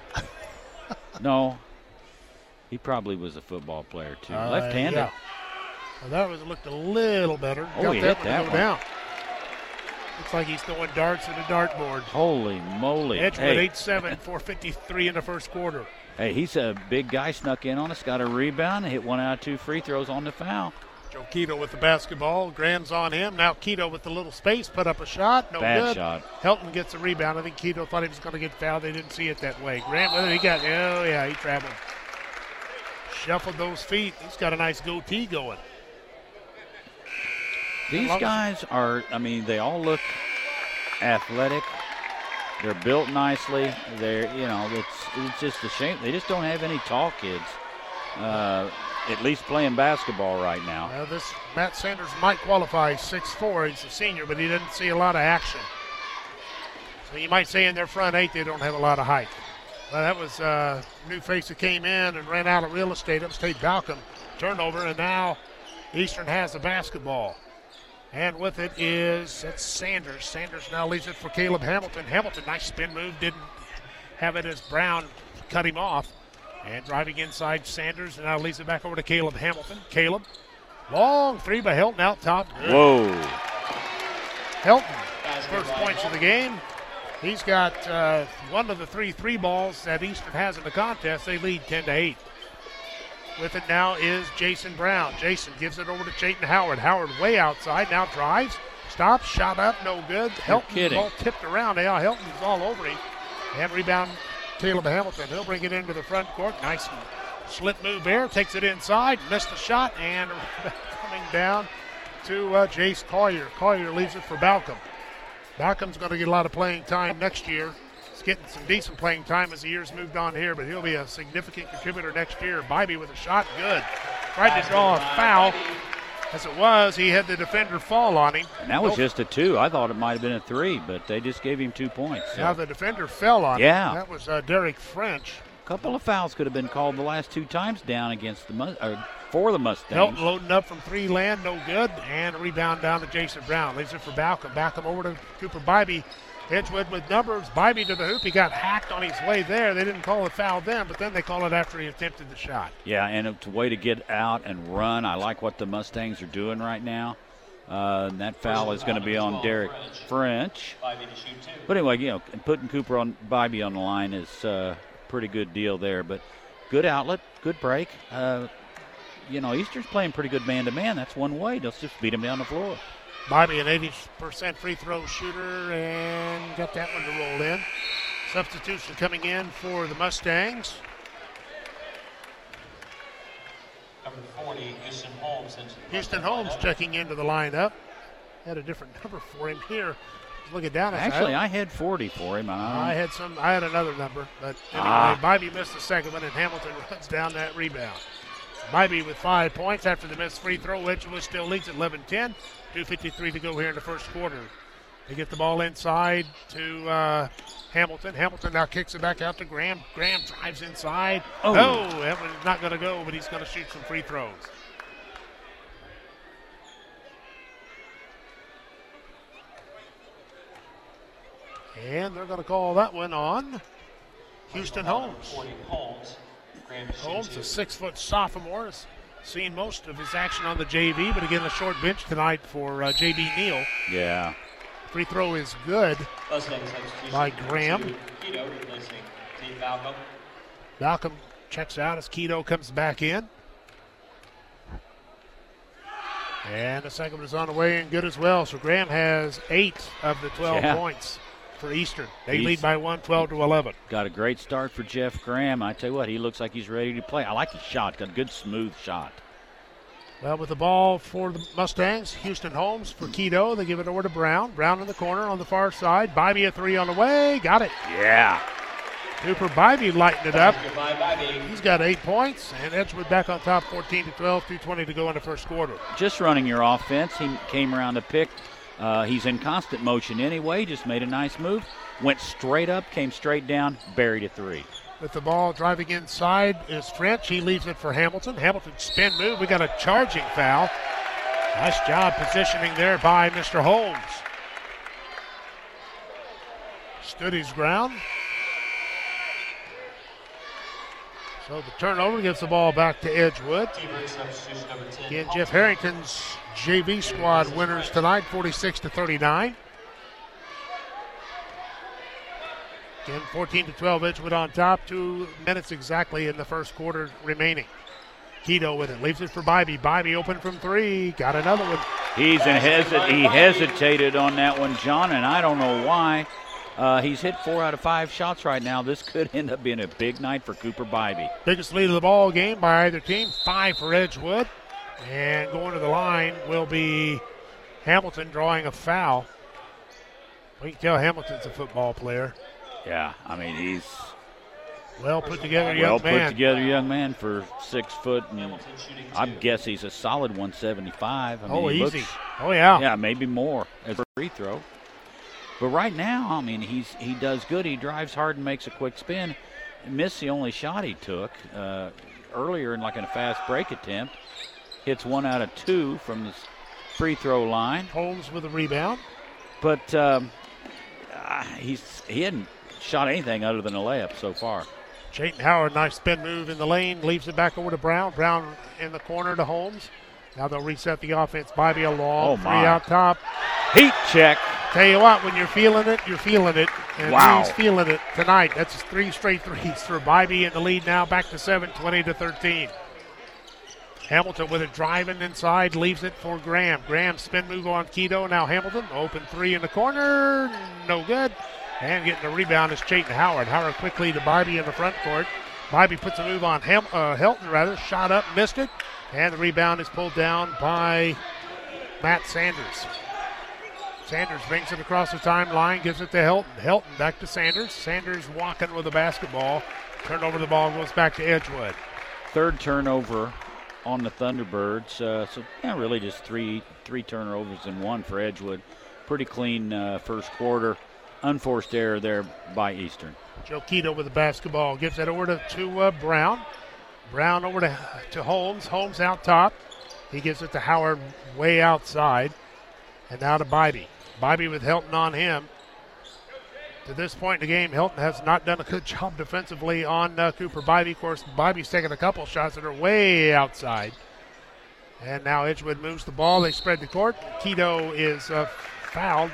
No, he probably was a football player too. Uh, Left-handed. Yeah. Well, that was looked a little better. Oh, Got he that hit one that to go one. down. Looks like he's throwing darts at a dartboard. Holy moly! Edgewood hey. eight seven, four fifty-three in the first quarter. Hey, he's a big guy, snuck in on us, got a rebound, hit one out of two free throws on the foul. Joe Quito with the basketball. Graham's on him. Now Quito with the little space, put up a shot. No Bad good. shot. Helton gets a rebound. I think Quito thought he was going to get fouled. They didn't see it that way. Graham, well, he got, oh, yeah, he traveled. Shuffled those feet. He's got a nice goatee going. These guys are, I mean, they all look athletic. They're built nicely. They're, you know, it's it's just a shame. They just don't have any tall kids, uh, at least playing basketball right now. Well, this Matt Sanders might qualify six foot four. He's a senior, but he didn't see a lot of action. So you might say in their front eight they don't have a lot of height. Well, that was a new face that came in and ran out of real estate. Upstate Balcom turnover, and now Eastern has the basketball. And with it is, that's Sanders. Sanders now leaves it for Caleb Hamilton. Hamilton, nice spin move, didn't have it as Brown cut him off. And driving inside Sanders, and now leaves it back over to Caleb Hamilton. Caleb, long three by Helton out top. Good. Whoa. Helton, first points of the game. He's got uh, one of the three three balls that Eastern has in the contest. They lead ten to eight. With it now is Jason Brown. Jason gives it over to Chayton Howard. Howard way outside, now drives, stops, shot up, no good. Helton, ball tipped around. Yeah, Helton's all over him. And rebound, Caleb Hamilton. He'll bring it into the front court. Nice slip move there. Takes it inside, missed the shot, and coming down to uh, Jace Collier. Collier leaves it for Balcom. Balcom's going to get a lot of playing time next year. He's getting some decent playing time as the years moved on here, but he'll be a significant contributor next year. Bybee with a shot, good. Tried to draw a foul. As it was, he had the defender fall on him. And that was just a two. I thought it might have been a three, but they just gave him two points. So. Now the defender fell on yeah. him. That was uh, Derek French. A couple of fouls could have been called the last two times down against the Mus- or for the Mustangs. Helton loading up from three land, no good. And a rebound down to Jason Brown. Leaves it for Balcom. Balcom over to Cooper Bybee. Edgewood with numbers. Bybee to the hoop. He got hacked on his way there. They didn't call a foul then, but then they call it after he attempted the shot. Yeah, and it's a way to get out and run. I like what the Mustangs are doing right now. Uh, and that foul is going to be on Derek French. But anyway, you know, putting Cooper on Bybee on the line is a pretty good deal there. But good outlet, good break. Uh, you know, Eastern's playing pretty good man-to-man. That's one way. They'll just beat him down the floor. Bybee, an eighty percent free throw shooter, and got that one to roll in. Substitution coming in for the Mustangs. Number forty, Houston Holmes. Houston Holmes checking into the lineup. Had a different number for him here. Looking down at Actually, I had forty for him. I, I had some. I had another number, but anyway, ah. Bybee missed the second one, and Hamilton runs down that rebound. Bybee with five points after the missed free throw. Edgewood still leads at eleven ten. two fifty-three to go here in the first quarter. They get the ball inside to uh, Hamilton. Hamilton now kicks it back out to Graham. Graham drives inside. Oh, no, that one's not going to go, but he's going to shoot some free throws. And they're going to call that one on Houston Holmes. Holmes, a six-foot sophomore, has seen most of his action on the J V, but again, a short bench tonight for uh, J B Neal. Yeah. Free throw is good by Graham. Balcom checks out as Quito comes back in. And the second one is on the way and good as well. So Graham has eight of the twelve yeah. points for Eastern. They He's lead by one, twelve to eleven. Got a great start for Jeff Graham. I tell you what, he looks like he's ready to play. I like his shot. Got a good, smooth shot. Well, with the ball for the Mustangs, Houston Holmes for Quito. They give it over to Brown. Brown in the corner on the far side. Bybee a three on the way. Got it. Yeah. Cooper Bybee lighting it up. He's got eight points, and Edgewood back on top, fourteen to twelve, two twenty to go in the first quarter. Just running your offense. He came around to pick. Uh, he's in constant motion anyway. Just made a nice move. Went straight up, came straight down, buried a three. With the ball driving inside is French. He leaves it for Hamilton. Hamilton spin move. We got a charging foul. Nice job positioning there by Mister Holmes. Stood his ground. So the turnover gives the ball back to Edgewood. Again, Jeff Harrington's J V squad winners tonight, forty-six to thirty-nine. Again, fourteen to twelve, Edgewood on top. Two minutes exactly in the first quarter remaining. Keto with it, leaves it for Bybee. Bybee open from three, got another one. He's in hesit- he hesitated on that one, John, and I don't know why. Uh, he's hit four out of five shots right now. This could end up being a big night for Cooper Bybee. Biggest lead of the ball game by either team, five for Edgewood. And going to the line will be Hamilton drawing a foul. We can tell Hamilton's a football player. Yeah, I mean, he's well put together young well man. put together young man for six foot, and I guess he's a solid one seventy-five. I mean, oh, he easy. Looks, oh, yeah. Yeah, maybe more as a free throw. But right now, I mean, he's he does good. He drives hard and makes a quick spin. Missed the only shot he took uh, earlier in like in a fast break attempt. Hits one out of two from the free throw line. Holmes with a rebound. But um, uh, he's he hadn't shot anything other than a layup so far. Chayton Howard, nice spin move in the lane, leaves it back over to Brown. Brown in the corner to Holmes. Now they'll reset the offense. Bybee a long Oh, three my. out top. Heat check. Tell you what, when you're feeling it, you're feeling it. And Wow. he's feeling it tonight. That's three straight threes for Bybee in the lead now, back to seven, twenty to thirteen. Hamilton with it driving inside, leaves it for Graham. Graham spin move on Keto. Now Hamilton, open three in the corner, no good. And getting the rebound is Chayton Howard. Howard quickly to Bybee in the front court. Bybee puts a move on Ham- uh, Helton, rather. Shot up, missed it. And the rebound is pulled down by Matt Sanders. Sanders brings it across the timeline, gives it to Helton. Helton back to Sanders. Sanders walking with the basketball. Turned over the ball, goes back to Edgewood. Third turnover on the Thunderbirds. Uh, so, yeah, really just three three turnovers in one for Edgewood. Pretty clean uh, first quarter. Unforced error there by Eastern. Joe Keto with the basketball. Gives it over to, to uh, Brown. Brown over to, to Holmes. Holmes out top. He gives it to Howard way outside. And now to Bybee. Bybee with Helton on him. To this point in the game, Helton has not done a good job defensively on uh, Cooper Bybee. Of course, Bybee's taking a couple shots that are way outside. And now Edgewood moves the ball. They spread the court. Keto is uh, fouled.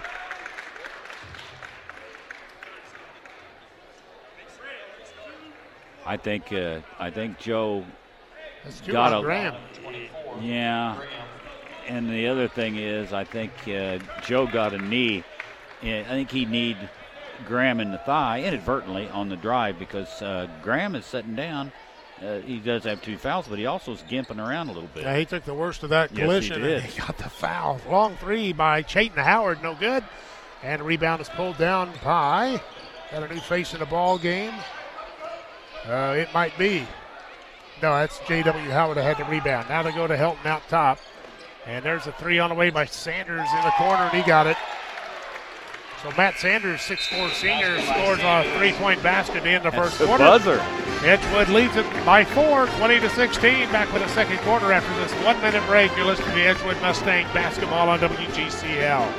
I think uh, I think Joe That's two got on a Graham. yeah. And the other thing is, I think uh, Joe got a knee. I think he kneed Graham in the thigh inadvertently on the drive because uh, Graham is sitting down. Uh, he does have two fouls, but he also is gimping around a little bit. Yeah, he took the worst of that Yes, he collision. did. And he got the foul. Long three by Chayton Howard, no good. And the rebound is pulled down by, got a new face in the ball game. Uh, it might be. No, that's J W. Howard that had the rebound. Now they go to Helton out top. And there's a three on the way by Sanders in the corner, and he got it. So Matt Sanders, six foot four senior, scores a three-point basket in the That's first the quarter. buzzer. Edgewood leads it by four, twenty to sixteen. Back with the second quarter after this one-minute break. You're listening to Edgewood Mustang basketball on W G C L.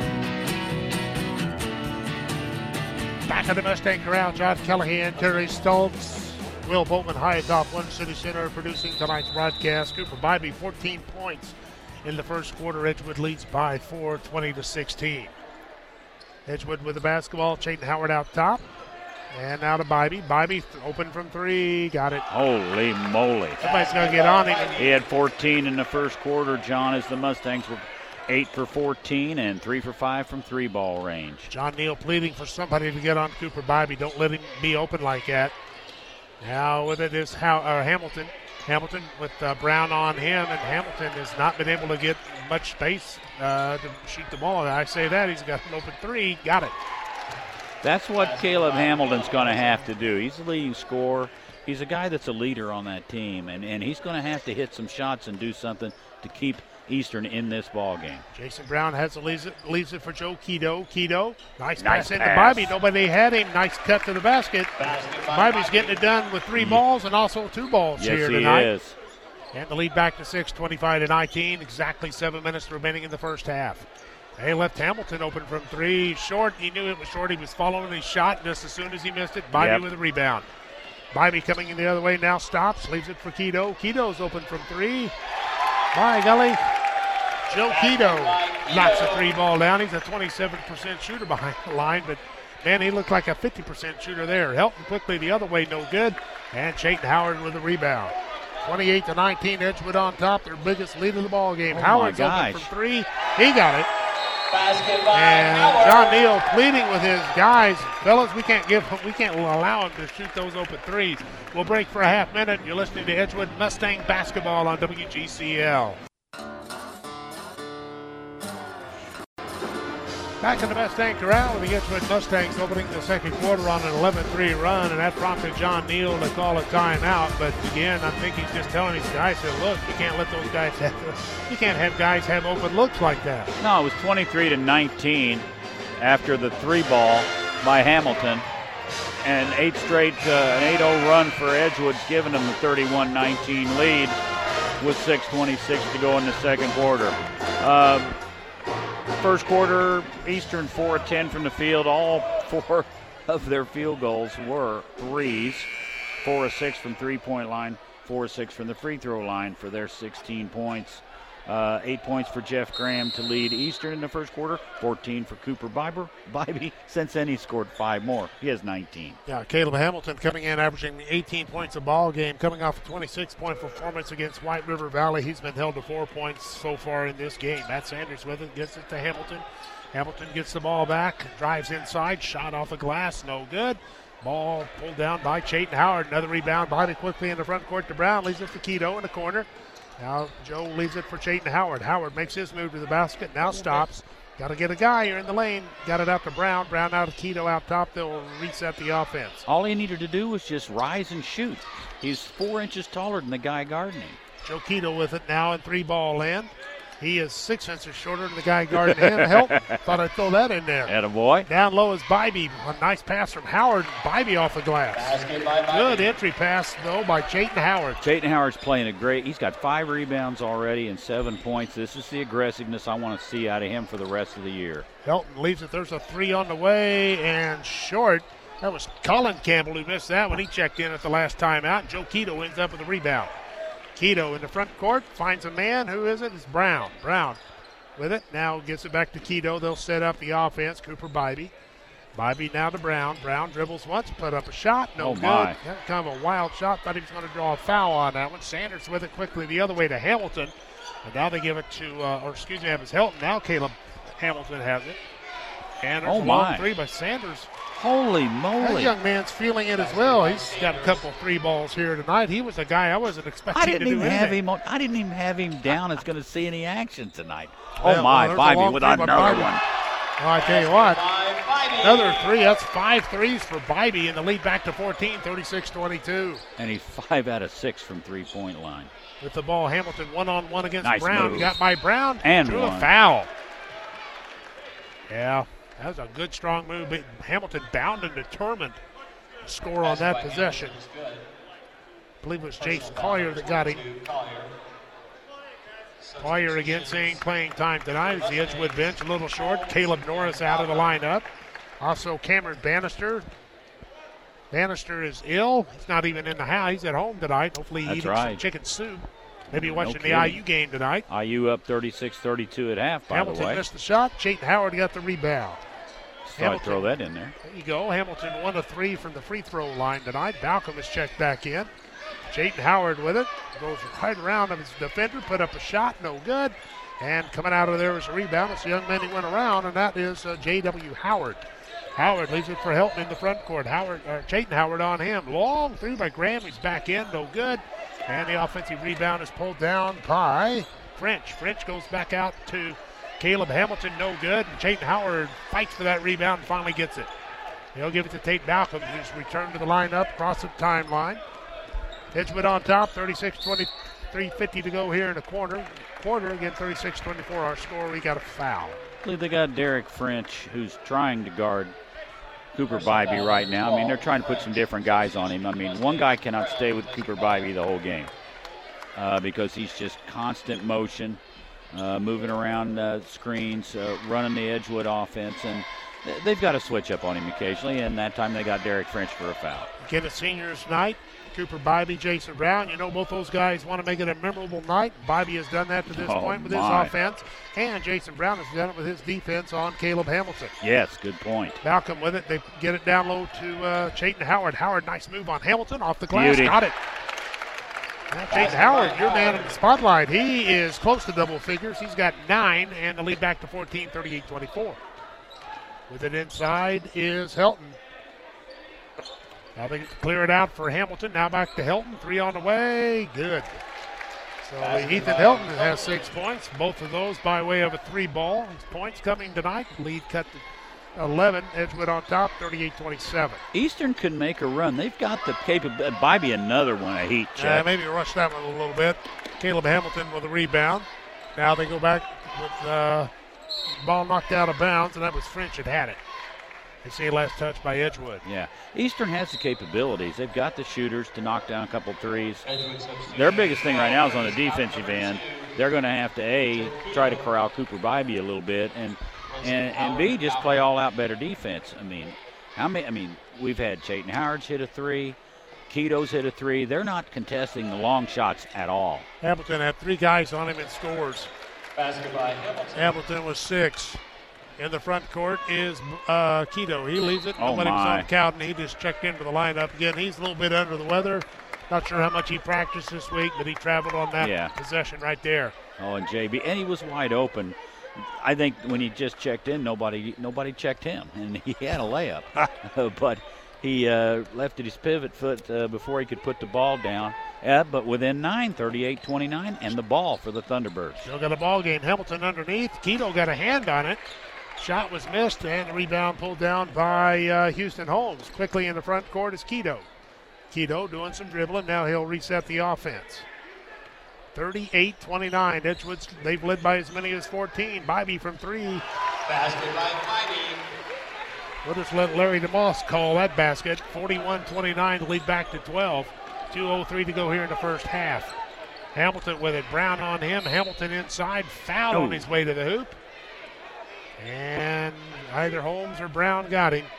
Back at the Mustang Corral, John Callahan, Terry Stoltz, Will Boltman high atop One City Center producing tonight's broadcast. Cooper Bybee, fourteen points in the first quarter. Edgewood leads by four, twenty to sixteen. Edgewood with the basketball. Chayton Howard out top. And now to Bybee. Bybee open from three. Got it. Holy moly. Somebody's going to get on him. He had fourteen in the first quarter, John, as the Mustangs were eight for fourteen and three for five from three ball range. John Neal pleading for somebody to get on Cooper Bybee. Don't let him be open like that. Now with it is How, uh, Hamilton. Hamilton with uh, Brown on him, and Hamilton has not been able to get much space uh, to shoot the ball. And I say that, he's got an open three. Got it. That's what Caleb Hamilton's going to have to do. He's the leading scorer. He's a guy that's a leader on that team, and, and he's going to have to hit some shots and do something to keep Eastern in this ball game. Jason Brown has it, leaves it, leaves it for Joe Keto. Keto, nice, Nice pass into pass. Bybee. Nobody had him. Nice cut to the basket. Bybee's getting it done with three balls and also two balls Yes, here he tonight. is. And the lead back to six, twenty-five to nineteen. Exactly seven minutes remaining in the first half. They left Hamilton open from three. Short. He knew it was short. He was following his shot just as soon as he missed it. Bybee Yep. with a rebound. Bybee coming in the other way now stops. Leaves it for Keto. Keto's open from three. By golly. Joe Keto knocks a three ball down. He's a twenty-seven percent shooter behind the line, but Man, he looked like a fifty percent shooter there. Helton quickly the other way, no good. And Chayton Howard with the rebound. twenty-eight to nineteen, Edgewood on top, their biggest lead of the ball game. Oh Howard's open from three. He got it. And John Neal pleading with his guys, fellas, we can't give, we can't allow him to shoot those open threes. We'll break for a half minute. You're listening to Edgewood Mustang basketball on W G C L. Back in the Mustang Corral with the Edgewood Mustangs opening the second quarter on an eleven three run, and that prompted John Neal to call a timeout. But again, I think he's just telling his guys, said, look, you can't let those guys have, you can't have guys have open looks like that. No, it was twenty-three to nineteen after the three ball by Hamilton. And eight straight, uh, an eight oh run for Edgewood's giving them the thirty-one nineteen lead with six twenty-six to go in the second quarter. Uh, First quarter, Eastern four of ten from the field. All four of their field goals were threes. four of six from three-point line, four of six from the free throw line for their sixteen points. Uh, eight points for Jeff Graham to lead Eastern in the first quarter. fourteen for Cooper Biber. Bybee, since then he scored five more. He has nineteen. Yeah, Caleb Hamilton coming in averaging eighteen points a ball game, coming off a twenty-six point performance against White River Valley. He's been held to four points so far in this game. Matt Sanders with it, gets it to Hamilton. Hamilton gets the ball back, drives inside, shot off a glass, no good. Ball pulled down by Chayton Howard. Another rebound, body quickly in the front court to Brown. Leaves it for Keto in the corner. Now Joe leaves it for Chayton Howard. Howard makes his move to the basket, now stops. Got to get a guy here in the lane. Got it out to Brown. Brown out to Keto out top. They'll reset the offense. All he needed to do was just rise and shoot. He's four inches taller than the guy guarding him. Joe Keto with it now in three ball land. He is six inches shorter than the guy guarding him. Help. Thought I'd throw that in there. Attaboy. Down low is Bybee. A nice pass from Howard. Bybee off the glass. Good entry pass, though, by Chayton Howard. Chayton Howard's playing a great. He's got five rebounds already and seven points. This is the aggressiveness I want to see out of him for the rest of the year. Helton leaves it. There's a three on the way and short. That was Colin Campbell who missed that when he checked in at the last timeout. Joe Keto ends up with a rebound. Keto in the front court finds a man. Who is it? It's Brown. Brown with it. Now gets it back to Keto. They'll set up the offense. Cooper Bybee. Bybee now to Brown. Brown dribbles once, put up a shot. No oh good. My. That kind of a wild shot. Thought he was going to draw a foul on that one. Sanders with it quickly the other way to Hamilton. And now they give it to, uh, or excuse me, it was Helton. Now Caleb Hamilton has it. And there's oh a my. long three by Sanders. Holy moly. That young man's feeling it as well. He's got a couple three balls here tonight. He was a guy I wasn't expecting I didn't to do even anything. have him on, I didn't even have him down as going to see any action tonight. Well, oh my, well, Bybee with another Bybee. one. Well, I tell you what, another three. That's five threes for Bybee, and the lead back to fourteen, thirty-six twenty-two. And he's five out of six from three-point line. With the ball, Hamilton one-on-one against Nice Brown. move. Got by Brown. And drew one. a foul. Yeah, that was a good, strong move. But Hamilton bound and determined to score on that possession. I believe it was Jason Collier that got him. Collier again saying playing time tonight as the Edgewood bench a little short. Caleb Norris out of the lineup. Also Cameron Bannister. Bannister is ill. He's not even in the house. He's at home tonight. Hopefully he's That's eating right. some chicken soup. Maybe No watching the kidding. I U game tonight. I U up thirty-six thirty-two at half, by Hamilton the way. missed the shot. Chayton Howard got the rebound. So I throw that in there. There you go. Hamilton one of three from the free throw line tonight. Balcom is checked back in. Chayton Howard with it. Goes right around of his defender. Put up a shot. No good. And coming out of there was a rebound. It's a young man who went around, and that is uh, J W. Howard. Howard leaves it for Helton in the front court. Howard, uh, Chayton Howard on him. Long three by Graham. He's back in. No good. And the offensive rebound is pulled down by French. French goes back out to Caleb Hamilton. No good. And Chayton Howard fights for that rebound and finally gets it. He'll give it to Tate Balcom, who's returned to the lineup, across the timeline. Edgewood on top, thirty-six twenty-three fifty to go here in the quarter. Quarter, again, thirty-six twenty-four our score. We got a foul. I believe they got Derek French, who's trying to guard Cooper Bybee right now. I mean, they're trying to put some different guys on him. I mean, one guy cannot stay with Cooper Bybee the whole game uh, because he's just constant motion, uh, moving around uh, screens, uh, running the Edgewood offense, and they've got to switch up on him occasionally, and that time they got Derek French for a foul. Again, a seniors night. Cooper Bybee, Jason Brown. You know, both those guys want to make it a memorable night. Bybee has done that to this oh point with my. his offense, and Jason Brown has done it with his defense on Caleb Hamilton. Yes, good point. Malcolm with it. They get it down low to uh, Chayton Howard. Howard, nice move on Hamilton off the glass. Beauty. Got it. Now, Chayton Howard, your man in the spotlight. He is close to double figures. He's got nine, and the lead back to fourteen, thirty-eight twenty-four. With it inside is Helton. Now they clear it out for Hamilton. Now back to Helton. Three on the way. Good. So Ethan Helton has six points. Both of those by way of a three ball. His points coming tonight. Lead cut to eleven. Edgewood on top, thirty-eight twenty-seven. Eastern could make a run. They've got the capability. Bybee another one, a heat check. Uh, maybe rush that one a little bit. Caleb Hamilton with a rebound. Now they go back with uh, ball knocked out of bounds, and that was French that had it. You see last touch by Edgewood. Yeah, Eastern has the capabilities. They've got the shooters to knock down a couple threes. Their biggest thing right now is on the defensive end. They're going to have to, A, try to corral Cooper Bybee a little bit, and, and and B, just play all-out better defense. I mean, how many? I mean, we've had Chayton Howard's hit a three, Keto's hit a three. They're not contesting the long shots at all. Hamilton had three guys on him in scores. Basket by Hamilton. Hamilton was six. In the front court is uh, Keto. He leaves it. Oh, Nobody was my. on Cowden. He just checked into the lineup again. He's a little bit under the weather. Not sure how much he practiced this week, but he traveled on that Yeah. possession right there. Oh, and J B, and he was wide open. I think when he just checked in, nobody nobody checked him, and he had a layup. But he uh, left at his pivot foot uh, before he could put the ball down. Yeah, but within nine, thirty-eight twenty-nine, and the ball for the Thunderbirds. Still got a ball game. Hamilton underneath. Keto got a hand on it. Shot was missed, and the rebound pulled down by uh, Houston Holmes. Quickly in the front court is Keto. Keto doing some dribbling. Now he'll reset the offense. thirty-eight twenty-nine. Edgewood's, they've led by as many as fourteen. Bybee from three. Basket by Bybee. We'll just let Larry DeMoss call that basket. forty-one twenty-nine, lead back to twelve. two oh three to go here in the first half. Hamilton with it. Brown on him. Hamilton inside. Foul Oh. on his way to the hoop. And either Holmes or Brown got him.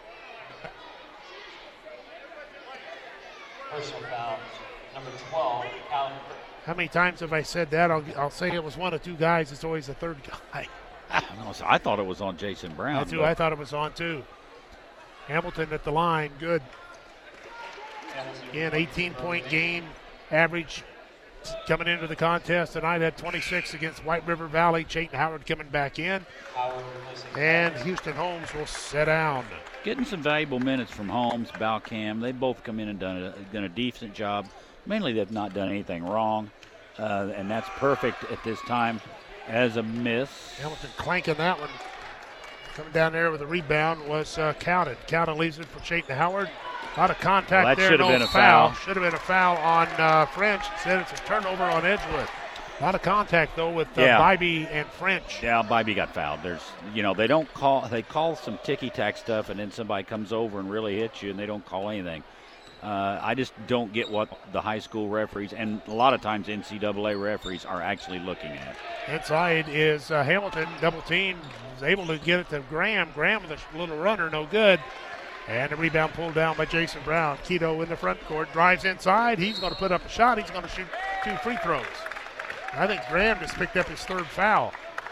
Personal foul. Number twelve, Calvin. How many times have I said that? I'll, I'll say it was one of two guys. It's always the third guy. I know, so I thought it was on Jason Brown. That's who but- I thought it was on, too. Hamilton at the line. Good. Again, eighteen-point game average coming into the contest tonight. Had twenty-six against White River Valley. Chayton Howard coming back in. Howard replacing And Houston Holmes will sit down. Getting some valuable minutes from Holmes, Balcam. They both come in and done a, done a decent job. Mainly they've not done anything wrong, uh, and that's perfect at this time as a miss. Hamilton clanking that one. Coming down there with a rebound was uh, Cowden. Cowden leaves it for Chayton Howard. A lot of contact Well, that there. should have no been a foul. Should have been a foul on uh, French. Instead, it's a turnover on Edgewood. A lot of contact, though, with uh, Yeah. Bybee and French. Yeah, Bybee got fouled. There's, you know, they don't call, they call some ticky-tack stuff, and then somebody comes over and really hits you, and they don't call anything. Uh, I just don't get what the high school referees, and a lot of times N C double A referees, are actually looking at. Inside is uh, Hamilton. Double team. Was able to get it to Graham. Graham with a little runner, no good. And the rebound pulled down by Jason Brown. Keto in the front court. Drives inside. He's going to put up a shot. He's going to shoot two free throws. I think Graham just picked up his third foul.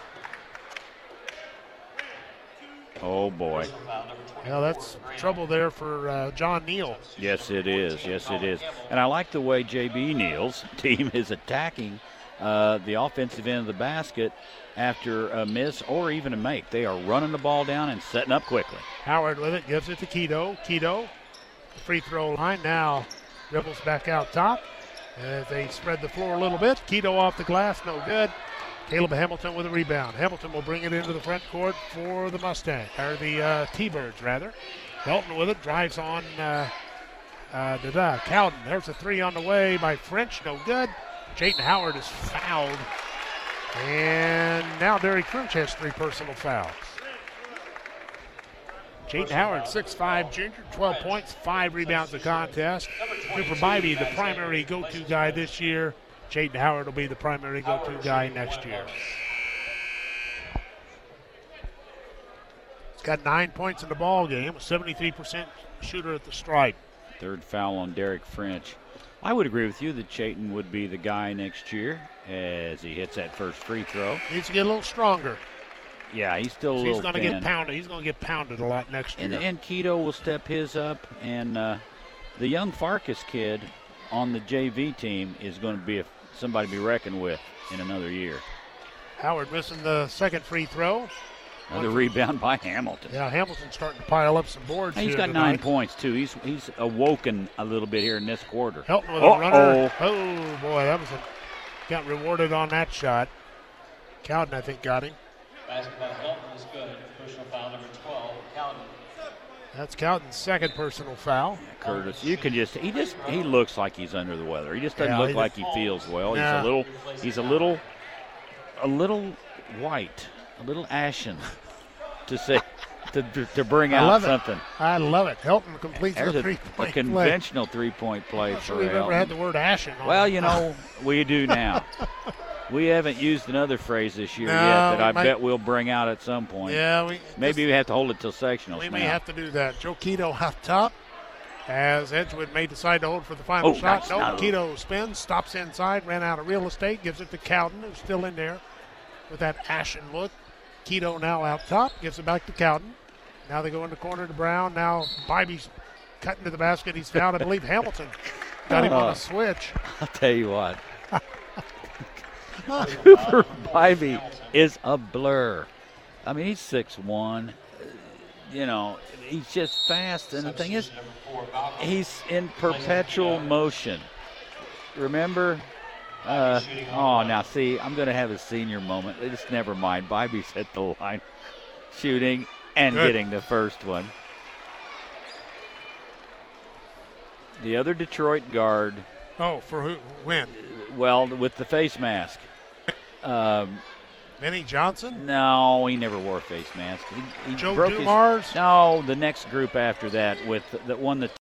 Oh, boy. personal foul. Number twenty-four, Well, that's Graham. trouble there for uh, John Neal. Yes, it is. Yes, it is. And I like the way J B Neal's team is attacking uh, the offensive end of the basket after a miss or even a make. They are running the ball down and setting up quickly. Howard with it. Gives it to Keto. Keto, the free throw line. Now dribbles back out top. As they spread the floor a little bit. Keto off the glass. No good. Caleb Hamilton with a rebound. Hamilton will bring it into the front court for the Mustang, or the uh, T-Birds, rather. Helton with it, drives on uh, uh, da-da, Cowden. There's a three on the way by French, no good. Chayton Howard is fouled. And now Derek French has three personal fouls. Chayton Howard, six five junior, twelve points, five rebounds a contest. Cooper Bybee, the primary go-to guy this year. Chayton Howard will be the primary go-to guy next year. He's got nine points in the ball game, a seventy-three percent shooter at the stripe. Third foul on Derek French. I would agree with you that Chayton would be the guy next year as he hits that first free throw. Needs to get a little stronger. Yeah, he's still a So little he's going to thin. get pounded. He's going to get pounded a lot next year. And, and Keto will step his up, and uh, the young Farkas kid on the J V team is going to be a, somebody to be reckoned with in another year. Howard missing the second free throw. Another rebound by Hamilton. Yeah, Hamilton's starting to pile up some boards. He's here got tonight. nine points, too. He's he's awoken a little bit here in this quarter. Helton with Uh-oh. a runner. Oh, boy, that was a, got rewarded on that shot. Cowden, I think, got him. Basketball Helton is good. Personal foul number twelve, Cowden. That's Cowden's second personal foul. Curtis, you can just he just he looks like he's under the weather. He just doesn't Yeah, look he like he feels well. Nah. He's a little he's a little a little white, a little ashen to say to to bring I out love it. something. I love it. Helton completes There's the a, a three-point play. conventional three-point play I'm not for sure we've ever Helton. had the word ashen on Well, it. you know, we do now. We haven't used another phrase this year No, yet that we I might- bet we'll bring out at some point. Yeah, we Maybe we have to hold it till sectionals we now. may have to do that. Joe Keto off top, as Edgewood may decide to hold for the final Oh, shot. nice. No, No. Keto spins, stops inside, ran out of real estate, gives it to Cowden, who's still in there with that ashen look. Keto now out top, gives it back to Cowden. Now they go in the corner to Brown. Now Bybee's cutting to the basket. He's fouled. I believe Hamilton got him on Oh. a switch. I'll tell you what. Cooper Bybee is a blur. I mean, he's six one. You know, he's just fast. And the thing is, he's in perpetual motion. Remember? Uh, oh, now see, I'm going to have a senior moment. Just never mind. Bybee's at the line shooting and Good. getting the first one. The other Detroit guard, Oh, for who? When? well, with the face mask. Um, Benny Johnson? no, he never wore a face mask. He, he Joe broke his- Dumars? No, the next group after that with that won the